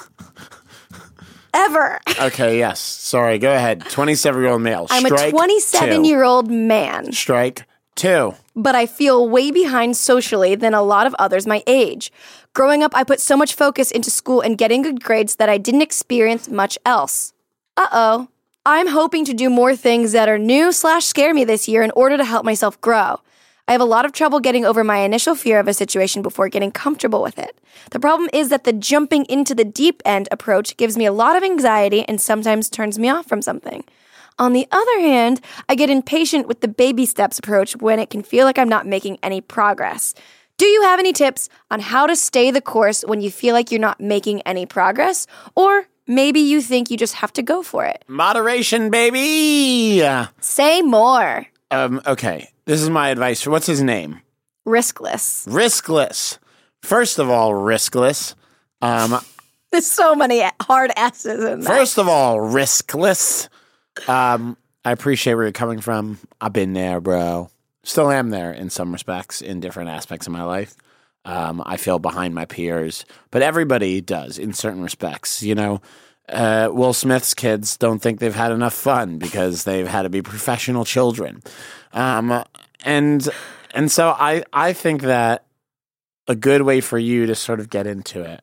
Ever. Okay, yes. Sorry, go ahead. twenty-seven-year-old male. I'm Strike a twenty-seven-year-old man. Strike two. But I feel way behind socially than a lot of others my age. Growing up, I put so much focus into school and getting good grades that I didn't experience much else. Uh-oh. I'm hoping to do more things that are new slash scare me this year in order to help myself grow. I have a lot of trouble getting over my initial fear of a situation before getting comfortable with it. The problem is that the jumping into the deep end approach gives me a lot of anxiety and sometimes turns me off from something. On the other hand, I get impatient with the baby steps approach when it can feel like I'm not making any progress. Do you have any tips on how to stay the course when you feel like you're not making any progress? Or maybe you think you just have to go for it? Moderation, baby! Say more. Um, okay, this is my advice. What's his name? Riskless. Riskless. First of all, riskless. Um, There's so many hard S's in that. First of all, riskless. Um, I appreciate where you're coming from. I've been there, bro. still am there in some respects in different aspects of my life. Um, I feel behind my peers, but everybody does in certain respects. You know, uh, Will Smith's kids don't think they've had enough fun because they've had to be professional children. Um, and and so I, I think that a good way for you to sort of get into it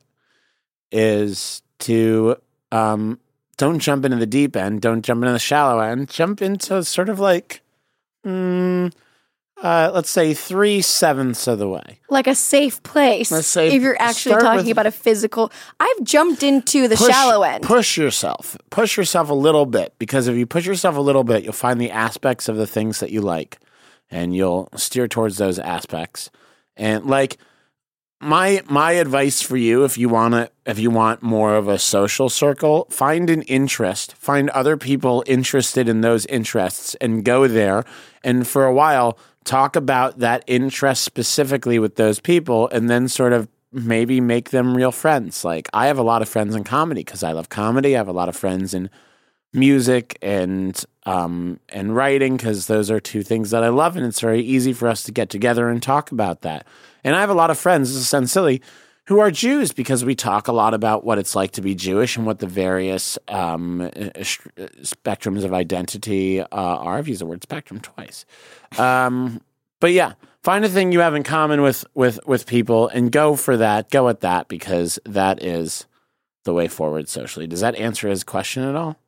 is to um, don't jump into the deep end, don't jump into the shallow end, jump into sort of like, mm, uh, let's say three sevenths of the way. Like a safe place. Let's say if you're actually start talking with- about a physical. I've jumped into the Push- shallow end. Push yourself. Push yourself a little bit, because if you push yourself a little bit, you'll find the aspects of the things that you like, and you'll steer towards those aspects. And like my my advice for you, if you want to, if you want more of a social circle, find an interest, find other people interested in those interests, and go there. And for a while, talk about that interest specifically with those people, and then sort of maybe make them real friends. Like, I have a lot of friends in comedy because I love comedy. I have a lot of friends in music and um, and writing because those are two things that I love, and it's very easy for us to get together and talk about that. And I have a lot of friends, this sounds silly, who are Jews because we talk a lot about what it's like to be Jewish and what the various um, spectrums of identity uh, are. I've used the word spectrum twice. Um, but yeah, find a thing you have in common with, with, with people and go for that. Go at that, because that is the way forward socially. Does that answer his question at all?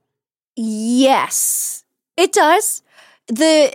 Yes, it does. The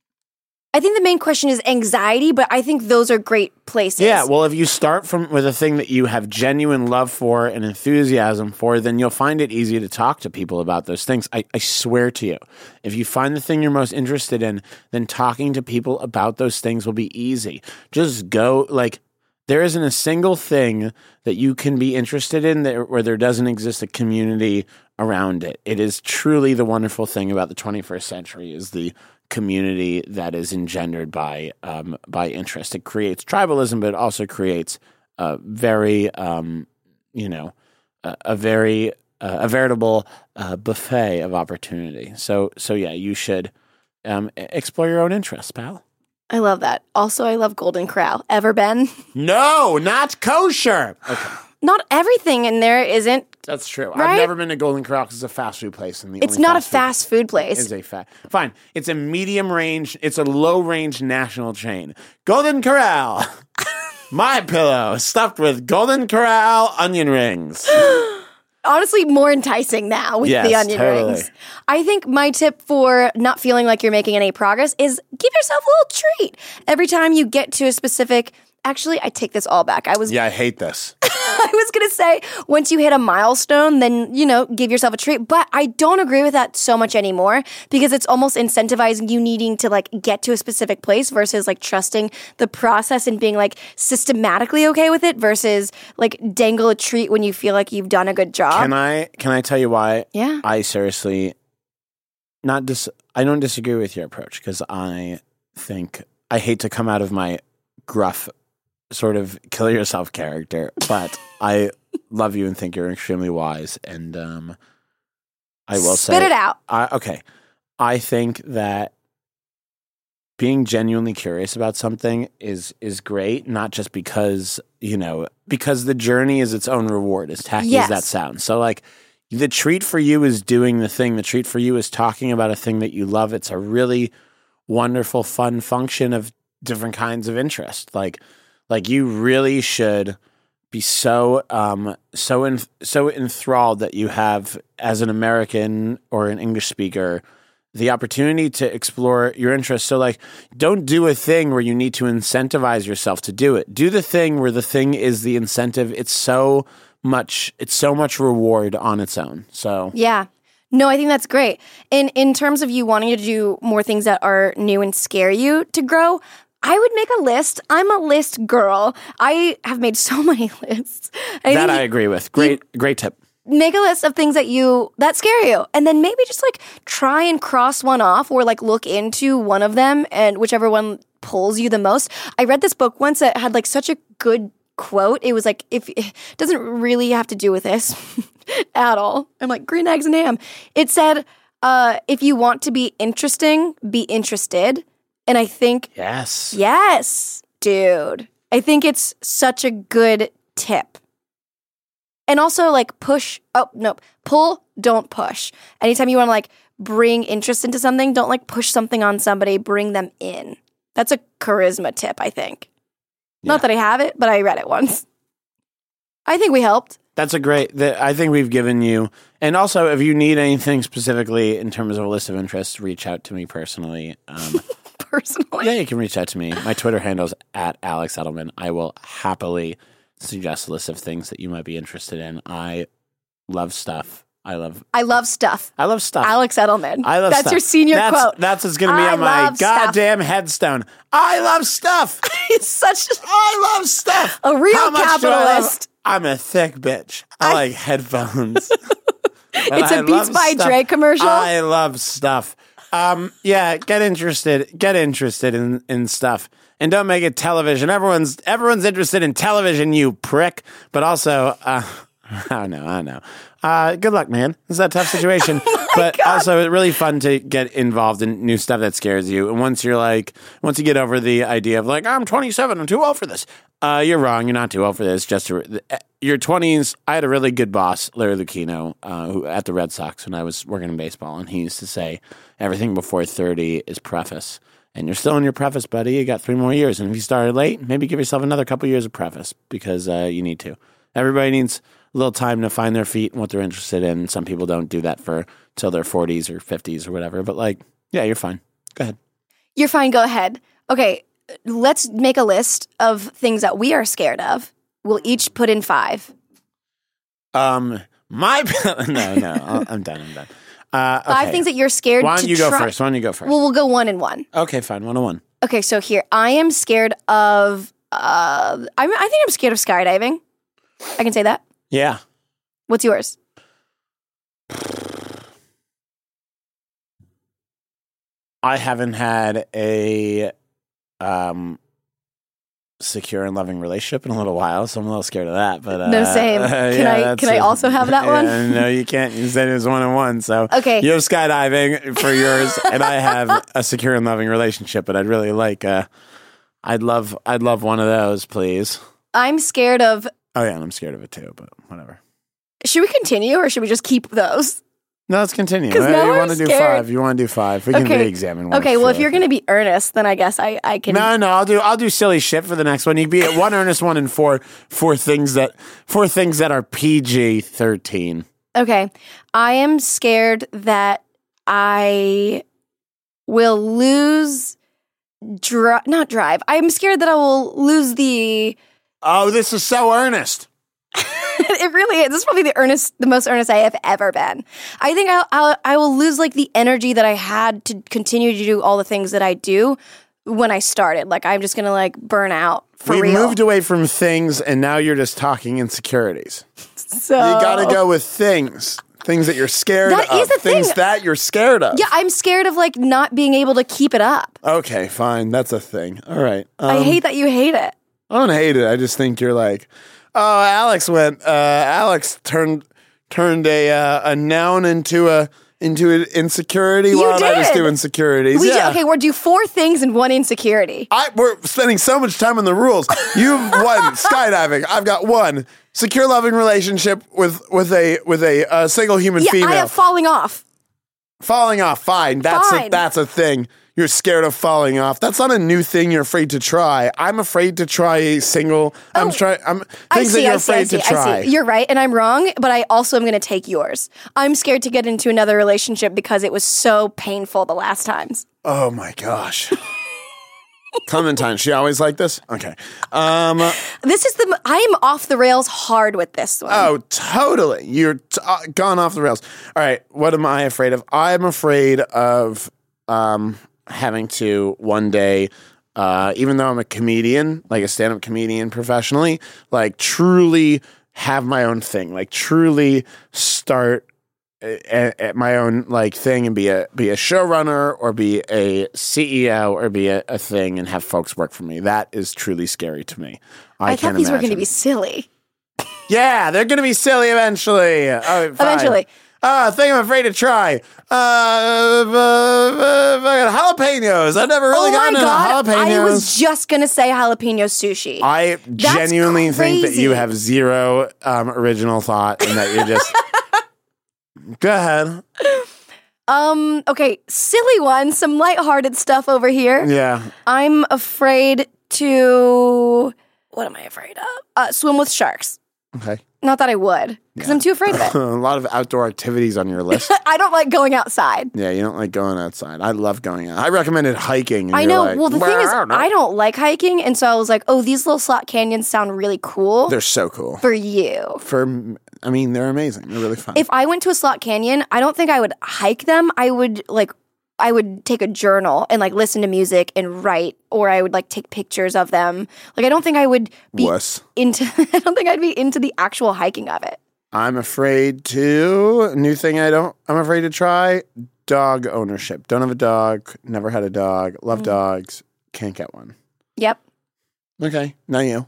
I think the main question is anxiety, but I think those are great places. Yeah, well, if you start from with a thing that you have genuine love for and enthusiasm for, then you'll find it easy to talk to people about those things. I, I swear to you, if you find the thing you're most interested in, then talking to people about those things will be easy. Just go, like, there isn't a single thing that you can be interested in that, where there doesn't exist a community around it. It is truly the wonderful thing about the twenty-first century is the community that is engendered by um, by interest. It creates tribalism, but it also creates a very, um, you know, a, a very uh, a veritable uh, buffet of opportunity. So, so yeah, you should um, explore your own interests, pal. I love that. Also, I love Golden Corral. Ever been? No, not kosher. Okay. Not everything in there isn't. That's true. Right? I've never been to Golden Corral because it's a fast food place. And the It's only not a food fast food place. Is a fat. Fine. It's a medium range. It's a low range national chain. Golden Corral. My pillow stuffed with Golden Corral onion rings. Honestly, more enticing now with Yes, the onion totally. rings. I think my tip for not feeling like you're making any progress is give yourself a little treat. Every time you get to a specific, actually, I take this all back. I was Yeah, I hate this. I was going to say, once you hit a milestone, then, you know, give yourself a treat. But I don't agree with that so much anymore, because it's almost incentivizing you needing to, like, get to a specific place versus, like, trusting the process and being, like, systematically okay with it versus, like, dangle a treat when you feel like you've done a good job. Can I can I tell you why? Yeah. I seriously not dis- I don't disagree with your approach, because I think I hate to come out of my gruff sort of kill yourself character, but I love you and think you're extremely wise, and um, I will Spit say, it out. I, okay, I think that being genuinely curious about something is is great, not just because, you know, because the journey is its own reward, as tacky Yes. as that sounds. So, like, the treat for you is doing the thing. The treat for you is talking about a thing that you love. It's a really wonderful, fun function of different kinds of interest. Like, like you really should be so um, so en- so enthralled that you have, as an American or an English speaker, the opportunity to explore your interests. So, like, don't do a thing where you need to incentivize yourself to do it. Do the thing where the thing is the incentive. It's so much. It's so much reward on its own. So Yeah. No, I think that's great. In in terms of you wanting to do more things that are new and scare you to grow, I would make a list. I'm a list girl. I have made so many lists. I that think I agree with. Great, great tip. make a list of things that you that scare you, and then maybe just like try and cross one off or like look into one of them, and whichever one pulls you the most. I read this book once that had like such a good quote. It was like, if it doesn't really have to do with this at all. I'm like, green eggs and ham. It said, uh, if you want to be interesting, be interested. And I think, Yes. yes, dude. I think it's such a good tip. And also, like, push. Oh, no. Pull, don't push. Anytime you want to, like, bring interest into something, don't, like, push something on somebody, bring them in. That's a charisma tip, I think. Yeah. Not that I have it, but I read it once. I think we helped. That's a great, that I think we've given you, and also if you need anything specifically in terms of a list of interests, reach out to me personally. Um, personally? Yeah, you can reach out to me. My Twitter handle is at Alex Edelman. I will happily suggest a list of things that you might be interested in. I love stuff. I love I love stuff. I love stuff. Alex Edelman. I love That's stuff. your senior that's, quote. That's what's going to be I on my love stuff. goddamn headstone. I love stuff. It's such I love stuff. a real How much do I love- capitalist. I'm a thick bitch. I, I like headphones. It's a a Beats by stuff. Dre commercial. I love stuff. Um, yeah, get interested. Get interested in, in stuff, and don't make it television. Everyone's everyone's interested in television, you prick. But also, uh, I know, I know. Uh, good luck, man. It's a tough situation, oh but God. also it's really fun to get involved in new stuff that scares you. And once you're like, once you get over the idea of like, I'm twenty-seven, I'm too old for this. Uh, you're wrong. You're not too old for this. Just to, your twenties. I had a really good boss, Larry Lucchino, uh, who at the Red Sox when I was working in baseball, and he used to say, "Everything before thirty is preface." And you're still in your preface, buddy. You got three more years, and if you started late, maybe give yourself another couple years of preface because uh, you need to. Everybody needs a little time to find their feet and what they're interested in. Some people don't do that for till their forties or fifties or whatever. But like, yeah, you're fine. Go ahead. You're fine. Go ahead. Okay. Let's make a list of things that we are scared of. We'll each put in five. Um, my no, no, I'll, I'm done. I'm done. Uh, okay. Five things that you're scared. Why don't to you go try. first? Why don't you go first? Well, we'll go one and one. Okay, fine. One on one. Okay, so here I am scared of. Uh, I I think I'm scared of skydiving. I can say that. Yeah. What's yours? I haven't had a um, secure and loving relationship in a little while, so I'm a little scared of that. But uh, No, same. Can yeah, I- can I also have that one? Yeah, no, you can't. You said it was one on one. So Okay. you have skydiving for yours, and I have a secure and loving relationship. But I'd really like. Uh, I'd love. I'd love one of those, please. I'm scared of. Oh yeah, and I'm scared of it too. But whatever. Should we continue or should we just keep those? No, let's continue. 'Cause now you I'm want to do scared. five? You want to do five? We can Okay. re-examine one. Okay, well, if for- you're going to be earnest, then I guess I, I can. No, no, I'll do I'll do silly shit for the next one. You can be at one earnest one and four four things that four things that are P G thirteen. Okay. I am scared that I will lose dri- not drive. I'm scared that I will lose the Oh, this is so earnest. it really is. This is probably the earnest the most earnest I have ever been. I think I'll, I'll I will lose like the energy that I had to continue to do all the things that I do when I started. Like I'm just going to like burn out for we real. moved away from things, and now you're just talking insecurities. So You got to go with things, things that you're scared That of, is the things thing. that you're scared of. Yeah, I'm scared of like not being able to keep it up. Okay, fine, that's a thing. All right. Um, I hate that you hate it. I don't hate it. I just think you're like, oh, Alex went. Uh, Alex turned turned a uh, a noun into a into an insecurity. You Why don't I just did. do insecurities? We yeah. do, okay, we'll do four things and one insecurity. I, we're spending so much time on the rules. You've won skydiving. I've got one secure, loving relationship with with a with a uh, single human Yeah, female. I have falling off. Falling off, fine. That's A, Fine. that's a thing. You're scared of falling off. That's not a new thing you're afraid to try. I'm afraid to try a single. I'm Oh, trying. I'm I things see, that you're I see, afraid I see, to try. I see. You're right, and I'm wrong, but I also am going to take yours. I'm scared to get into another relationship because it was so painful the last times. Oh my gosh. Clementine, she always like this? Okay. Um, This is the I am off the rails hard with this one. oh, totally. You're t- uh, gone off the rails. All right. What am I afraid of? I'm afraid of um, having to one day, uh, even though I'm a comedian, like a stand-up comedian professionally, like truly have my own thing, like truly start at, at my own like thing and be a be a showrunner or be a C E O or be a, a thing and have folks work for me. That is truly scary to me. I, I thought can't these were going to imagine. be silly. Yeah, they're going to be silly eventually. Oh, fine. Eventually. Ah, thing I'm afraid to try. Uh, uh, uh, uh, jalapenos. I've never really Oh my gotten into God. jalapenos. I was just going to say jalapeno sushi. I That's genuinely think that you crazy. have zero um, original thought and that you're just. Go ahead. Um, okay, silly one, some lighthearted stuff over here. Yeah. I'm afraid to, what am I afraid of? Uh, swim with sharks. Okay. Not that I would, because I'm too afraid of it. A lot of outdoor activities on your list. I don't like going outside. Yeah, you don't like going outside. I love going out. I recommended hiking. And I you're know. like, well, the "Well, thing is, I don't know." I don't like hiking, and so I was like, oh, these little slot canyons sound really cool They're so cool. for you. For, I mean, they're amazing. They're really fun. If I went to a slot canyon, I don't think I would hike them. I would like, I would take a journal and like listen to music and write, or I would like take pictures of them. Like, I don't think I would be Wuss. into. I don't think I'd be into the actual hiking of it. I'm afraid to, new thing I don't, I'm afraid to try, dog ownership. Don't have a dog, never had a dog, love Mm. dogs, can't get one. Yep. Okay, now you.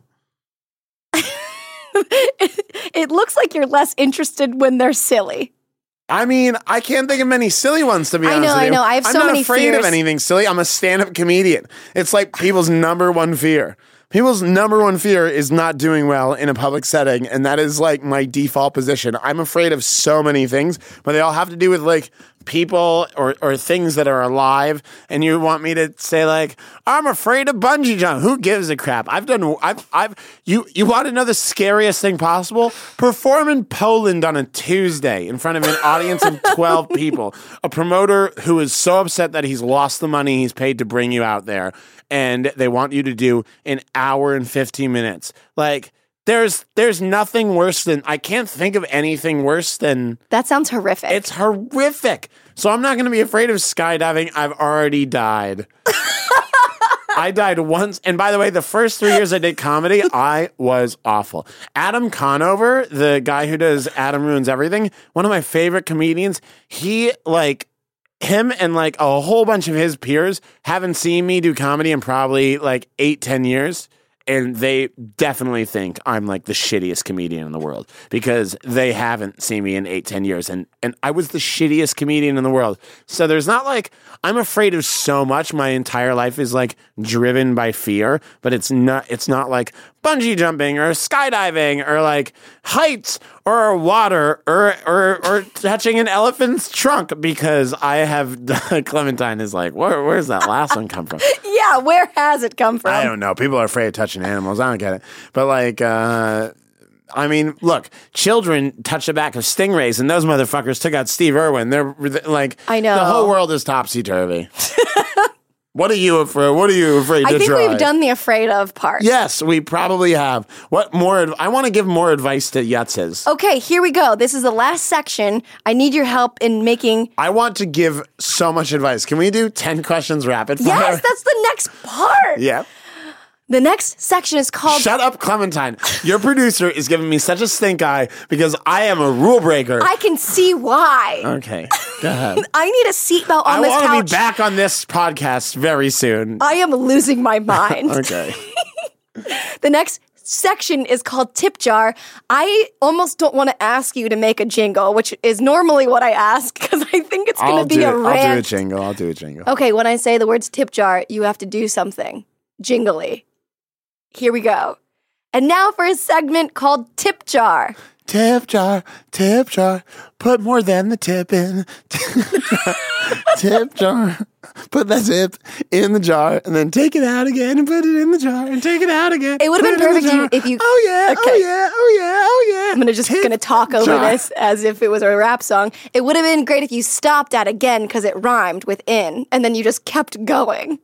It looks like you're less interested when they're silly. I mean, I can't think of many silly ones, to be I honest know, with I you. know. I have I'm so not many afraid of fears. anything silly. I'm a stand-up comedian. It's like people's number one fear. People's number one fear is not doing well in a public setting, and that is like my default position. I'm afraid of so many things, but they all have to do with like people or, or things that are alive. And you want me to say like, I'm afraid of bungee jump. Who gives a crap? I've done. I've. I've. You. You want to know the scariest thing possible? Perform in Poland on a Tuesday in front of an audience of twelve people. A promoter who is so upset that he's lost the money he's paid to bring you out there, and they want you to do an hour and fifteen minutes. Like, there's there's nothing worse than, I can't think of anything worse than, That sounds horrific. it's horrific. So I'm not going to be afraid of skydiving. I've already died. I died once. And by the way, the first three years I did comedy, I was awful. Adam Conover, the guy who does Adam Ruins Everything, one of my favorite comedians, he like, him and like a whole bunch of his peers haven't seen me do comedy in probably like eight, ten years. And they definitely think I'm like the shittiest comedian in the world because they haven't seen me in eight, ten years. And, and I was the shittiest comedian in the world. So there's not like, I'm afraid of so much. My entire life is like driven by fear, but it's not, it's not like bungee jumping or skydiving or like heights or water or, or, or touching an elephant's trunk because I have, Clementine is like, where, where's that last one come from? yeah, where has it come from? I don't know. People are afraid of touching animals. I don't get it. But like, uh, I mean, look, children touch the back of stingrays, and those motherfuckers took out Steve Irwin. They're like, I know. the whole world is topsy turvy. What are you afraid? What are you afraid I to think try? we've done the afraid of part. Yes, we probably have. What more? adv- I want to give more advice to Yutzes. Okay, here we go. This is the last section. I need your help in making. I want to give so much advice. Can we do ten questions rapid fire? Yes, that's the next part. Yeah. The next section is called. Shut up, Clementine. Your producer is giving me such a stink eye because I am a rule breaker. I can see why. Okay, go ahead. I need a seatbelt on I this want to couch. be back on this podcast very soon. I am losing my mind. Okay. The next section is called Tip Jar. I almost don't want to ask you to make a jingle, which is normally what I ask because I think it's going I'll to be do a it. rant. I'll do a jingle. I'll do a jingle. Okay, when I say the words Tip Jar, you have to do something jingly. Here we go. And now for a segment called Tip Jar. Tip jar, tip jar, put more than the tip in. Tip jar, tip jar, put that tip in the jar, and then take it out again and put it in the jar and take it out again. It would have put been it in the perfect jar. if you- Oh yeah, oh Okay. yeah, oh yeah, oh yeah. I'm gonna just Tip gonna talk over jar. this as if it was a rap song. It would have been great if you stopped at again because it rhymed with in, and then you just kept going.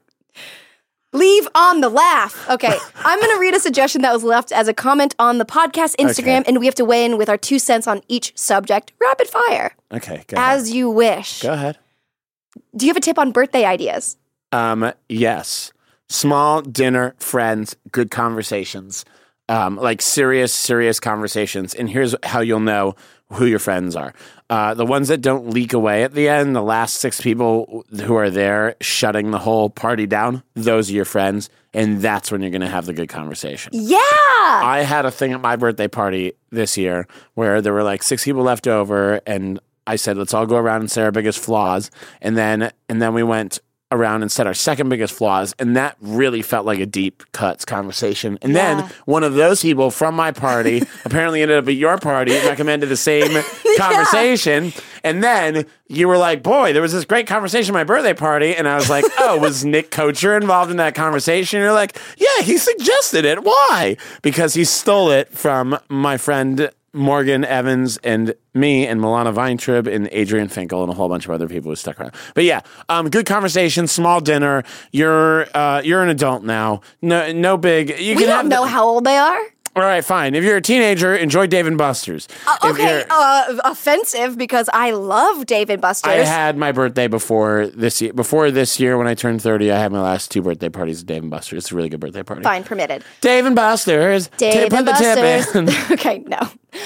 Leave on the laugh. Okay, I'm going to read a suggestion that was left as a comment on the podcast Instagram, Okay. and we have to weigh in with our two cents on each subject. Rapid fire, Okay, go ahead. as you wish. Go ahead. Do you have a tip on birthday ideas? Um, yes. Small dinner, friends, good conversations. Um, like serious, serious conversations. And here's how you'll know who your friends are. Uh, the ones that don't leak away at the end, the last six people who are there shutting the whole party down, those are your friends. And that's when you're going to have the good conversation. Yeah! I had a thing at my birthday party this year where there were like six people left over, and I I said, let's all go around and say our biggest flaws. And then, and then we went around and said our second biggest flaws. And that really felt like a deep cuts conversation. And Yeah. then one of those people from my party apparently ended up at your party and recommended the same conversation. And then you were like, boy, there was this great conversation at my birthday party. And I was like, oh, was Nick Kocher involved in that conversation? And you're like, yeah, he suggested it. Why? Because he stole it from my friend Morgan Evans and me and Milana Weintraub and Adrian Finkel and a whole bunch of other people who stuck around. But yeah, um, good conversation, small dinner. You're uh, you're an adult now. No, no big. You We can don't have know the, how old they are. All right, fine. If you're a teenager, enjoy Dave and Buster's. Uh, If okay, you're- uh, offensive because I love Dave and Buster's. I had my birthday before this year. Before this year, when I turned thirty, I had my last two birthday parties at Dave and Buster's. It's a really good birthday party. Fine, permitted. Dave and Buster's. Dave Tip- and put the tip Buster's. in. Okay, no.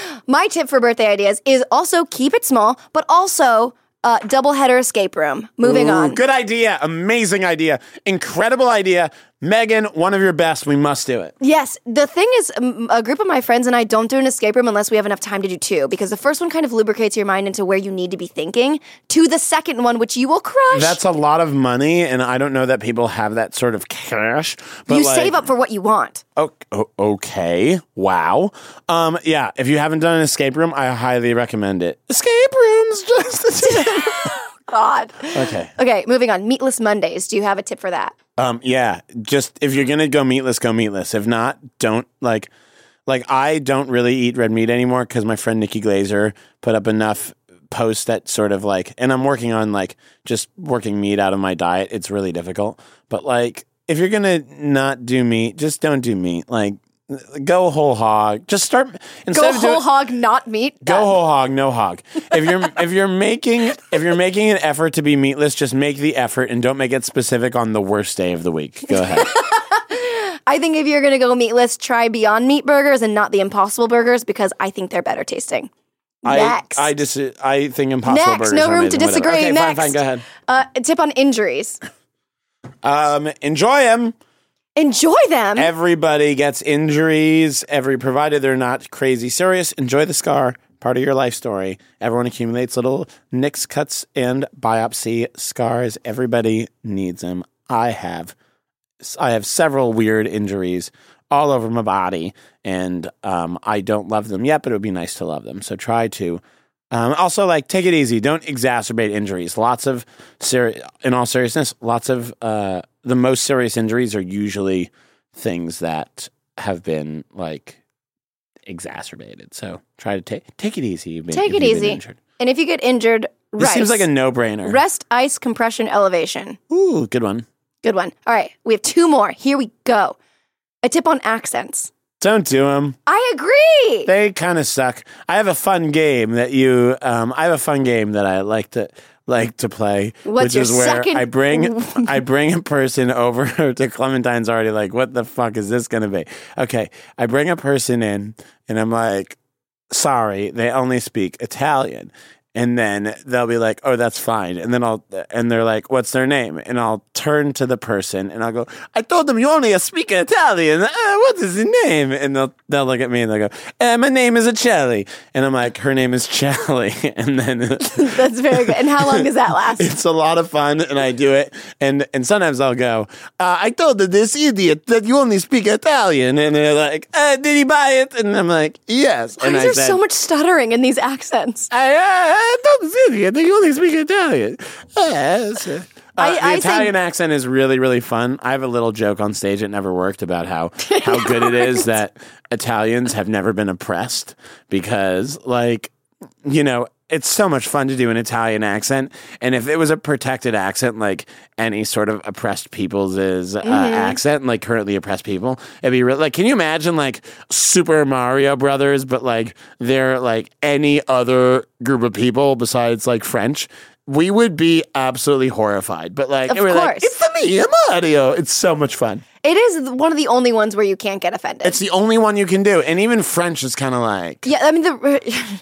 My tip for birthday ideas is also keep it small, but also uh, double header escape room. Moving Ooh, on. Good idea. Amazing idea. Incredible idea. Megan, one of your best. We must do it. Yes, the thing is, um, a group of my friends and I don't do an escape room unless we have enough time to do two, because the first one kind of lubricates your mind into where you need to be thinking, to the second one, which you will crush. That's a lot of money, and I don't know that people have that sort of cash. But you like, save up for what you want. o- o- Okay. Wow. Um. Yeah. If you haven't done an escape room, I highly recommend it. Escape rooms, just a tip. God. Okay. Okay, moving on. Meatless Mondays. Do you have a tip for that? Um, yeah, just if you're gonna go meatless, go meatless. If not, don't like, like I don't really eat red meat anymore because my friend Nikki Glazer put up enough posts that sort of like, and I'm working on like just working meat out of my diet. It's really difficult, but like if you're gonna not do meat, just don't do meat. Like go whole hog. Just start instead Go of whole doing, hog, not meat. Go Done. whole hog, no hog. If you're if you're making if you're making an effort to be meatless, just make the effort and don't make it specific on the worst day of the week. Go ahead. I think if you're going to go meatless, try Beyond Meat burgers and not the Impossible burgers because I think they're better tasting. Next. I I, dis- I think Impossible Next, Burgers no are room amazing. to Whatever. disagree. Okay, Next. fine, fine, go ahead. Uh, a tip on injuries. Um, enjoy them. Enjoy them. Everybody gets injuries. Every provided they're not crazy serious. Enjoy the scar. Part of your life story. Everyone accumulates little nicks, cuts, and biopsy scars. Everybody needs them. I have. I have several weird injuries all over my body, and um, I don't love them yet, but it would be nice to love them. So try to. Um, also, like, take it easy. Don't exacerbate injuries. Lots of, seri- in all seriousness, lots of uh, the most serious injuries are usually things that have been like exacerbated. So try to take take it easy. You've been- Take if it you've been easy. injured. And if you get injured, This rest. seems like a no brainer. Rest, ice, compression, elevation. Ooh, good one. Good one. All right, we have two more. Here we go. A tip on accents. Don't do them. I agree. They kind of suck. I have a fun game that you. Um, I have a fun game that I like to like to play, What's which your is where second- I bring I bring a person over to Clementine's already like, what the fuck is this going to be? Okay, I bring a person in, and I'm like, sorry, they only speak Italian. And then they'll be like, "Oh, that's fine." And then I'll, and they're like, "What's their name?" And I'll turn to the person and I'll go, "I told them you only speak Italian. Uh, what is his name?" And they'll they'll look at me and they'll go, uh, "My name is Acelli." And I'm like, "Her name is Chelly." And then That's very good. And how long does that last? it's a lot of fun, and I do it. And and sometimes I'll go, uh, "I told this idiot that you only speak Italian." And they're like, uh, "Did he buy it?" And I'm like, "Yes." Why and is I there said, so much stuttering in these accents? I, uh, I told this idiot that you only speak Italian. Yes. Uh, I- the I Italian think- accent is really, really fun. I have a little joke on stage. It never worked about how how good it is that Italians have never been oppressed because, like, you know, it's so much fun to do an Italian accent. And if it was a protected accent, like any sort of oppressed people's is, uh, accent, like currently oppressed people, it'd be real. Like, can you imagine like Super Mario Brothers, but like they're like any other group of people besides like French? We would be absolutely horrified. But like, Of we're like, course. it's me, Mario. It's so much fun. It is one of the only ones where you can't get offended. It's the only one you can do. And even French is kind of like, Yeah, I mean, the,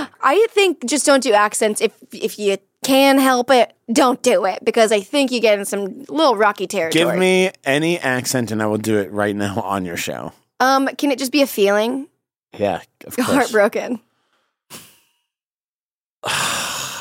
I think just don't do accents if if you can help it. Don't do it because I think you get in some little rocky territory. give me any accent and I will do it right now on your show. Um, can it just be a feeling? Yeah, of course. Heartbroken.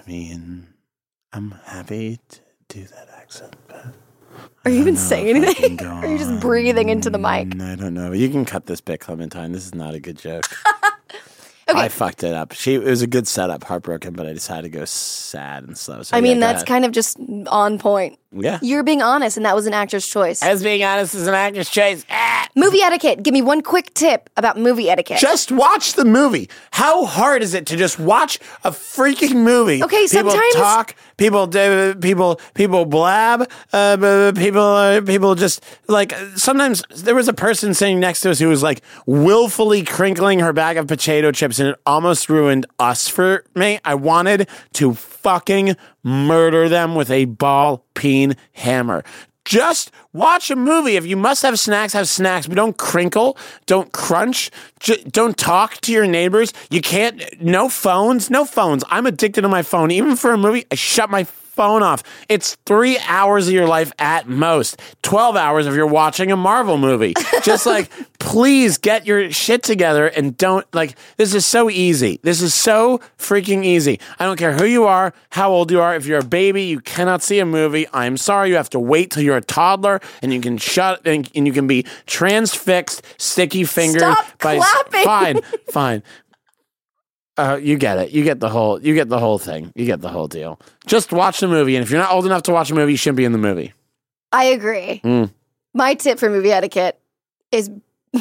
mean, I'm happy to do that accent, but Are you even saying anything? Or are you just breathing into the mic? I don't know. You can cut this bit, Clementine. This is not a good joke. Okay. I fucked it up. She it was a good setup, heartbroken, but I decided to go sad and slow. So I mean, yeah, that's kind of just on point. Yeah. You're being honest, and that was an actor's choice. As being honest is an actor's choice. Ah! Movie etiquette. Give me one quick tip about movie etiquette. Just watch the movie. How hard is it to just watch a freaking movie? Okay, people sometimes- talk, people do, people people blab, uh, b- people uh, people just like sometimes there was a person sitting next to us who was like willfully crinkling her bag of potato chips, and it almost ruined us for me. I wanted to fucking murder them with a ball peen hammer. Just watch a movie. If you must have snacks, have snacks, but don't crinkle, don't crunch, j- don't talk to your neighbors. You can't, no phones, no phones. I'm addicted to my phone. Even for a movie, I shut my phone off. It's three hours of your life at most. twelve hours if you're watching a Marvel movie. Just like, please get your shit together and don't, like, this is so easy. This is so freaking easy. I don't care who you are, how old you are. If you're a baby, you cannot see a movie. I'm sorry, you have to wait till you're a toddler and you can shut, and, and you can be transfixed, sticky fingered. Stop by, clapping. Fine, fine. Uh, you get it. You get the whole. You get the whole thing. You get the whole deal. Just watch the movie, and if you're not old enough to watch a movie, you shouldn't be in the movie. I agree. Mm. My tip for movie etiquette is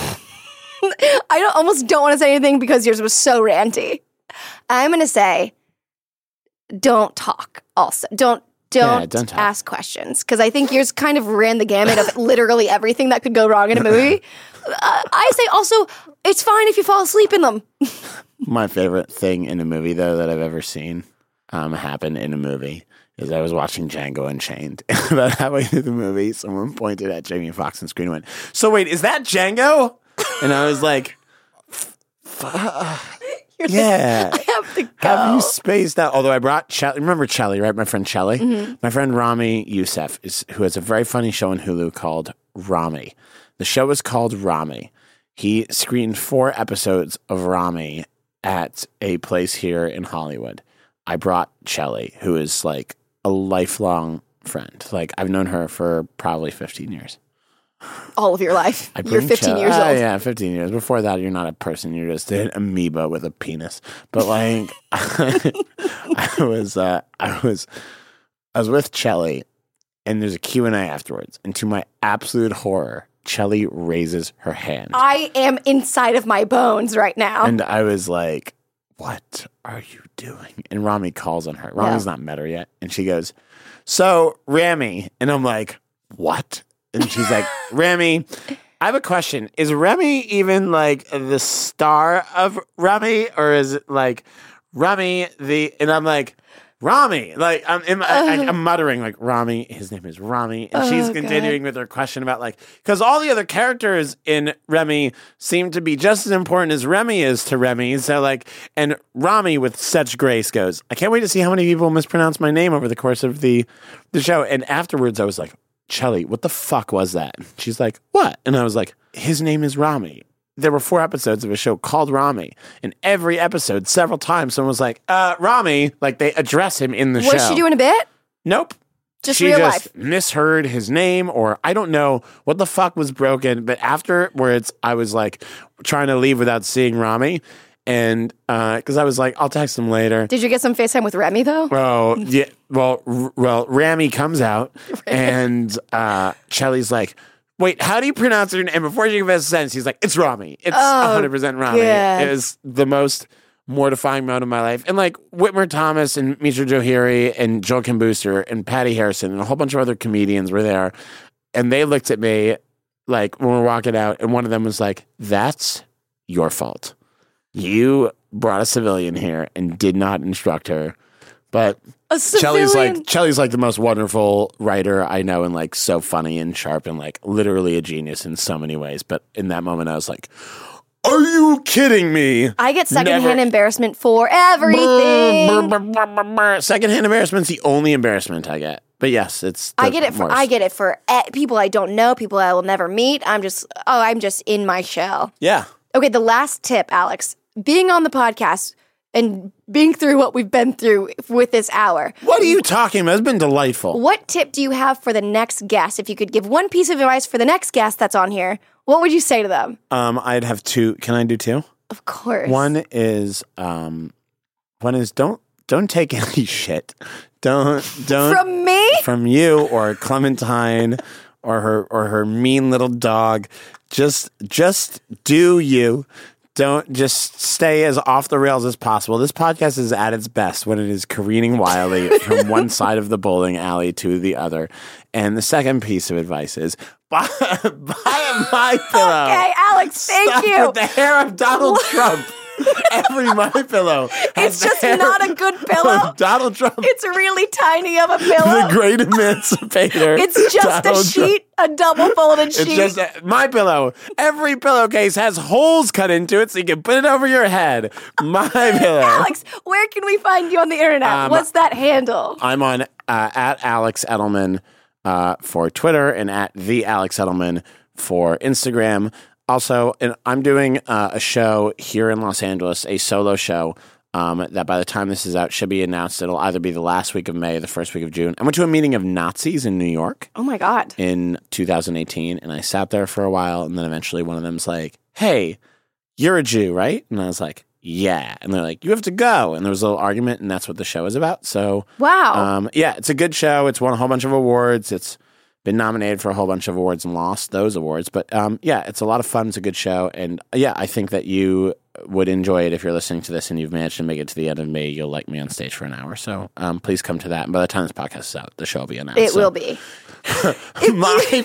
I don't almost don't want to say anything because yours was so ranty. I'm going to say don't talk also. Don't don't, Yeah, don't talk. ask questions because I think yours kind of ran the gamut of literally everything that could go wrong in a movie. uh, I say also it's fine if you fall asleep in them. My favorite thing in a movie, though, that I've ever seen um, happen in a movie is I was watching Django Unchained. About halfway through the movie, someone pointed at Jamie Foxx on screen and went, "So wait, is that Django?" And I was like, yeah. I have to go. Have you spaced out? Although I brought Chelly. Remember Chelly, right? My friend Chelly? Mm-hmm. My friend Rami Youssef, is, who has a very funny show on Hulu called Rami. The show is called Rami. He screened four episodes of Rami at a place here in Hollywood. I brought Chelly, who is like a lifelong friend. Like I've known her for probably fifteen years. All of your life. I You're bring fifteen Chelly- years uh, old. Yeah, fifteen years. Before that, you're not a person. You're just an amoeba with a penis. But like, I was, uh, I was, I was with Chelly, and there's a Q and A afterwards. And to my absolute horror, Chelly raises her hand, I am inside of my bones right now. and I was like, "What are you doing?" And Rami calls on her. Rami's not met her yet, and she goes, "So, Rami," and I'm like, "What?" And she's like, "Rami, I have a question. Is Remy even like the star of Rami, or is it like Rami the?" And I'm like, "Rami," like I'm, I'm, I, I'm muttering like Rami. His name is Rami, and she's Oh, continuing with her question about like because all the other characters in Remy seem to be just as important as Remy is to Remy. So like, and Rami with such grace goes, "I can't wait to see how many people mispronounce my name over the course of the the show." And afterwards, I was like, "Chelly, what the fuck was that?" She's like, "What?" And I was like, "His name is Rami." There were four episodes of a show called Rami. And every episode, several times, someone was like, uh, Rami, like they address him in the show. Was she doing a bit? Nope. Just she real just life. misheard his name, or I don't know what the fuck was broken. But afterwards, I was like trying to leave without seeing Rami. And because uh, I was like, I'll text him later. Did you get some FaceTime with Remy though? Well, yeah. Well, r- well, Rami comes out, and uh, Chelly's like, "Wait, how do you pronounce her name?" And before she can finish the sentence, he's like, "It's Rami. It's Oh, one hundred percent Rami." God. It was the most mortifying moment of my life. And like Whitmer Thomas and Mitra Johiri and Joel Kim Booster and Patty Harrison and a whole bunch of other comedians were there, and they looked at me like when we were walking out, and one of them was like, "That's your fault. You brought a civilian here and did not instruct her." But A Chelly's civilian. like Chelly's like the most wonderful writer I know, and like so funny and sharp and like literally a genius in so many ways. But in that moment, I was like, "Are you kidding me?" I get secondhand Never- embarrassment for everything. Secondhand embarrassment's the only embarrassment I get. But yes, it's. The I get it for worst. I get it for eh, people I don't know, people I will never meet. I'm just oh, I'm just in my shell. Yeah. Okay, the last tip, Alex. Being on the podcast, and being through what we've been through with this hour. What are you talking about? It's been delightful. What tip do you have for the next guest? If you could give one piece of advice for the next guest that's on here, what would you say to them? Um, I'd have two. Can I do two? Of course. One is, um, one is don't don't take any shit. Don't don't From me? From you or Clementine or her or her mean little dog. Just just do you. Don't just stay as off the rails as possible. This podcast is at its best when it is careening wildly from one side of the bowling alley to the other. And the second piece of advice is buy, buy a My Pillow. Okay, Alex, thank Stop you. with the hair of Donald Trump. Every My Pillow has It's the just hair not a good pillow. of Donald Trump. It's really tiny of a the pillow. great emancipator. It's just Donald a sheet, a double folded sheet. It's just a, My Pillow. Every pillowcase has holes cut into it so you can put it over your head. My Pillow. Alex, where can we find you on the internet? Um, What's that handle? I'm on uh, at Alex Edelman uh, for Twitter and at the Alex Edelman for Instagram. Also, and I'm doing uh, a show here in Los Angeles, a solo show um, that by the time this is out should be announced. It'll either be the last week of May or the first week of June. I went to a meeting of Nazis in New York. Oh my God. In two thousand eighteen, and I sat there for a while, and then eventually one of them's like, hey, you're a Jew, right? And I was like, yeah. And they're like, you have to go. And there was a little argument, and that's what the show is about. So, Wow. um, yeah, it's a good show. It's won a whole bunch of awards. It's been nominated for a whole bunch of awards and lost those awards. But um, yeah, it's a lot of fun. It's a good show. And uh, yeah, I think that you would enjoy it if you're listening to this and you've managed to make it to the end of May. You'll like me on stage for an hour. So um, please come to that. And by the time this podcast is out, the show will be announced. It so. will be. My...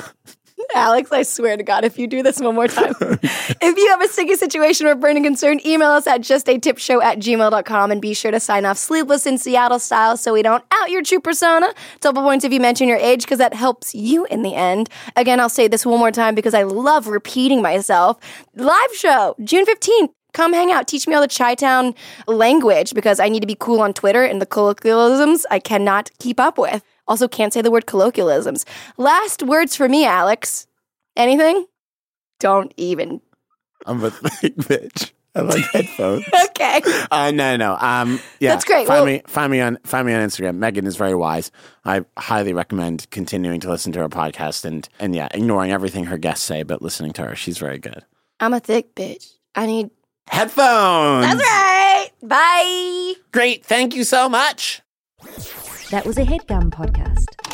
Alex, I swear to God, if you do this one more time. If you have a sticky situation or burning concern, email us at justatipshow at gmail dot com and be sure to sign off Sleepless in Seattle style so we don't out your true persona. Double points if you mention your age because that helps you in the end. Again, I'll say this one more time because I love repeating myself. Live show, June fifteenth. Come hang out. Teach me all the Chi-Town language because I need to be cool on Twitter and the colloquialisms I cannot keep up with. Also, can't say the word colloquialisms. Last words for me, Alex. Anything? Don't even. I'm a thick bitch. I like headphones. Okay. Uh, no, no. Um, yeah, That's great. Find Well- me, find me on, find me on Instagram. Megan is very wise. I highly recommend continuing to listen to her podcast and, and yeah, ignoring everything her guests say, but listening to her. She's very good. I'm a thick bitch. I need. Headphones. That's right. Bye. Great. Thank you so much. That was a HeadGum podcast.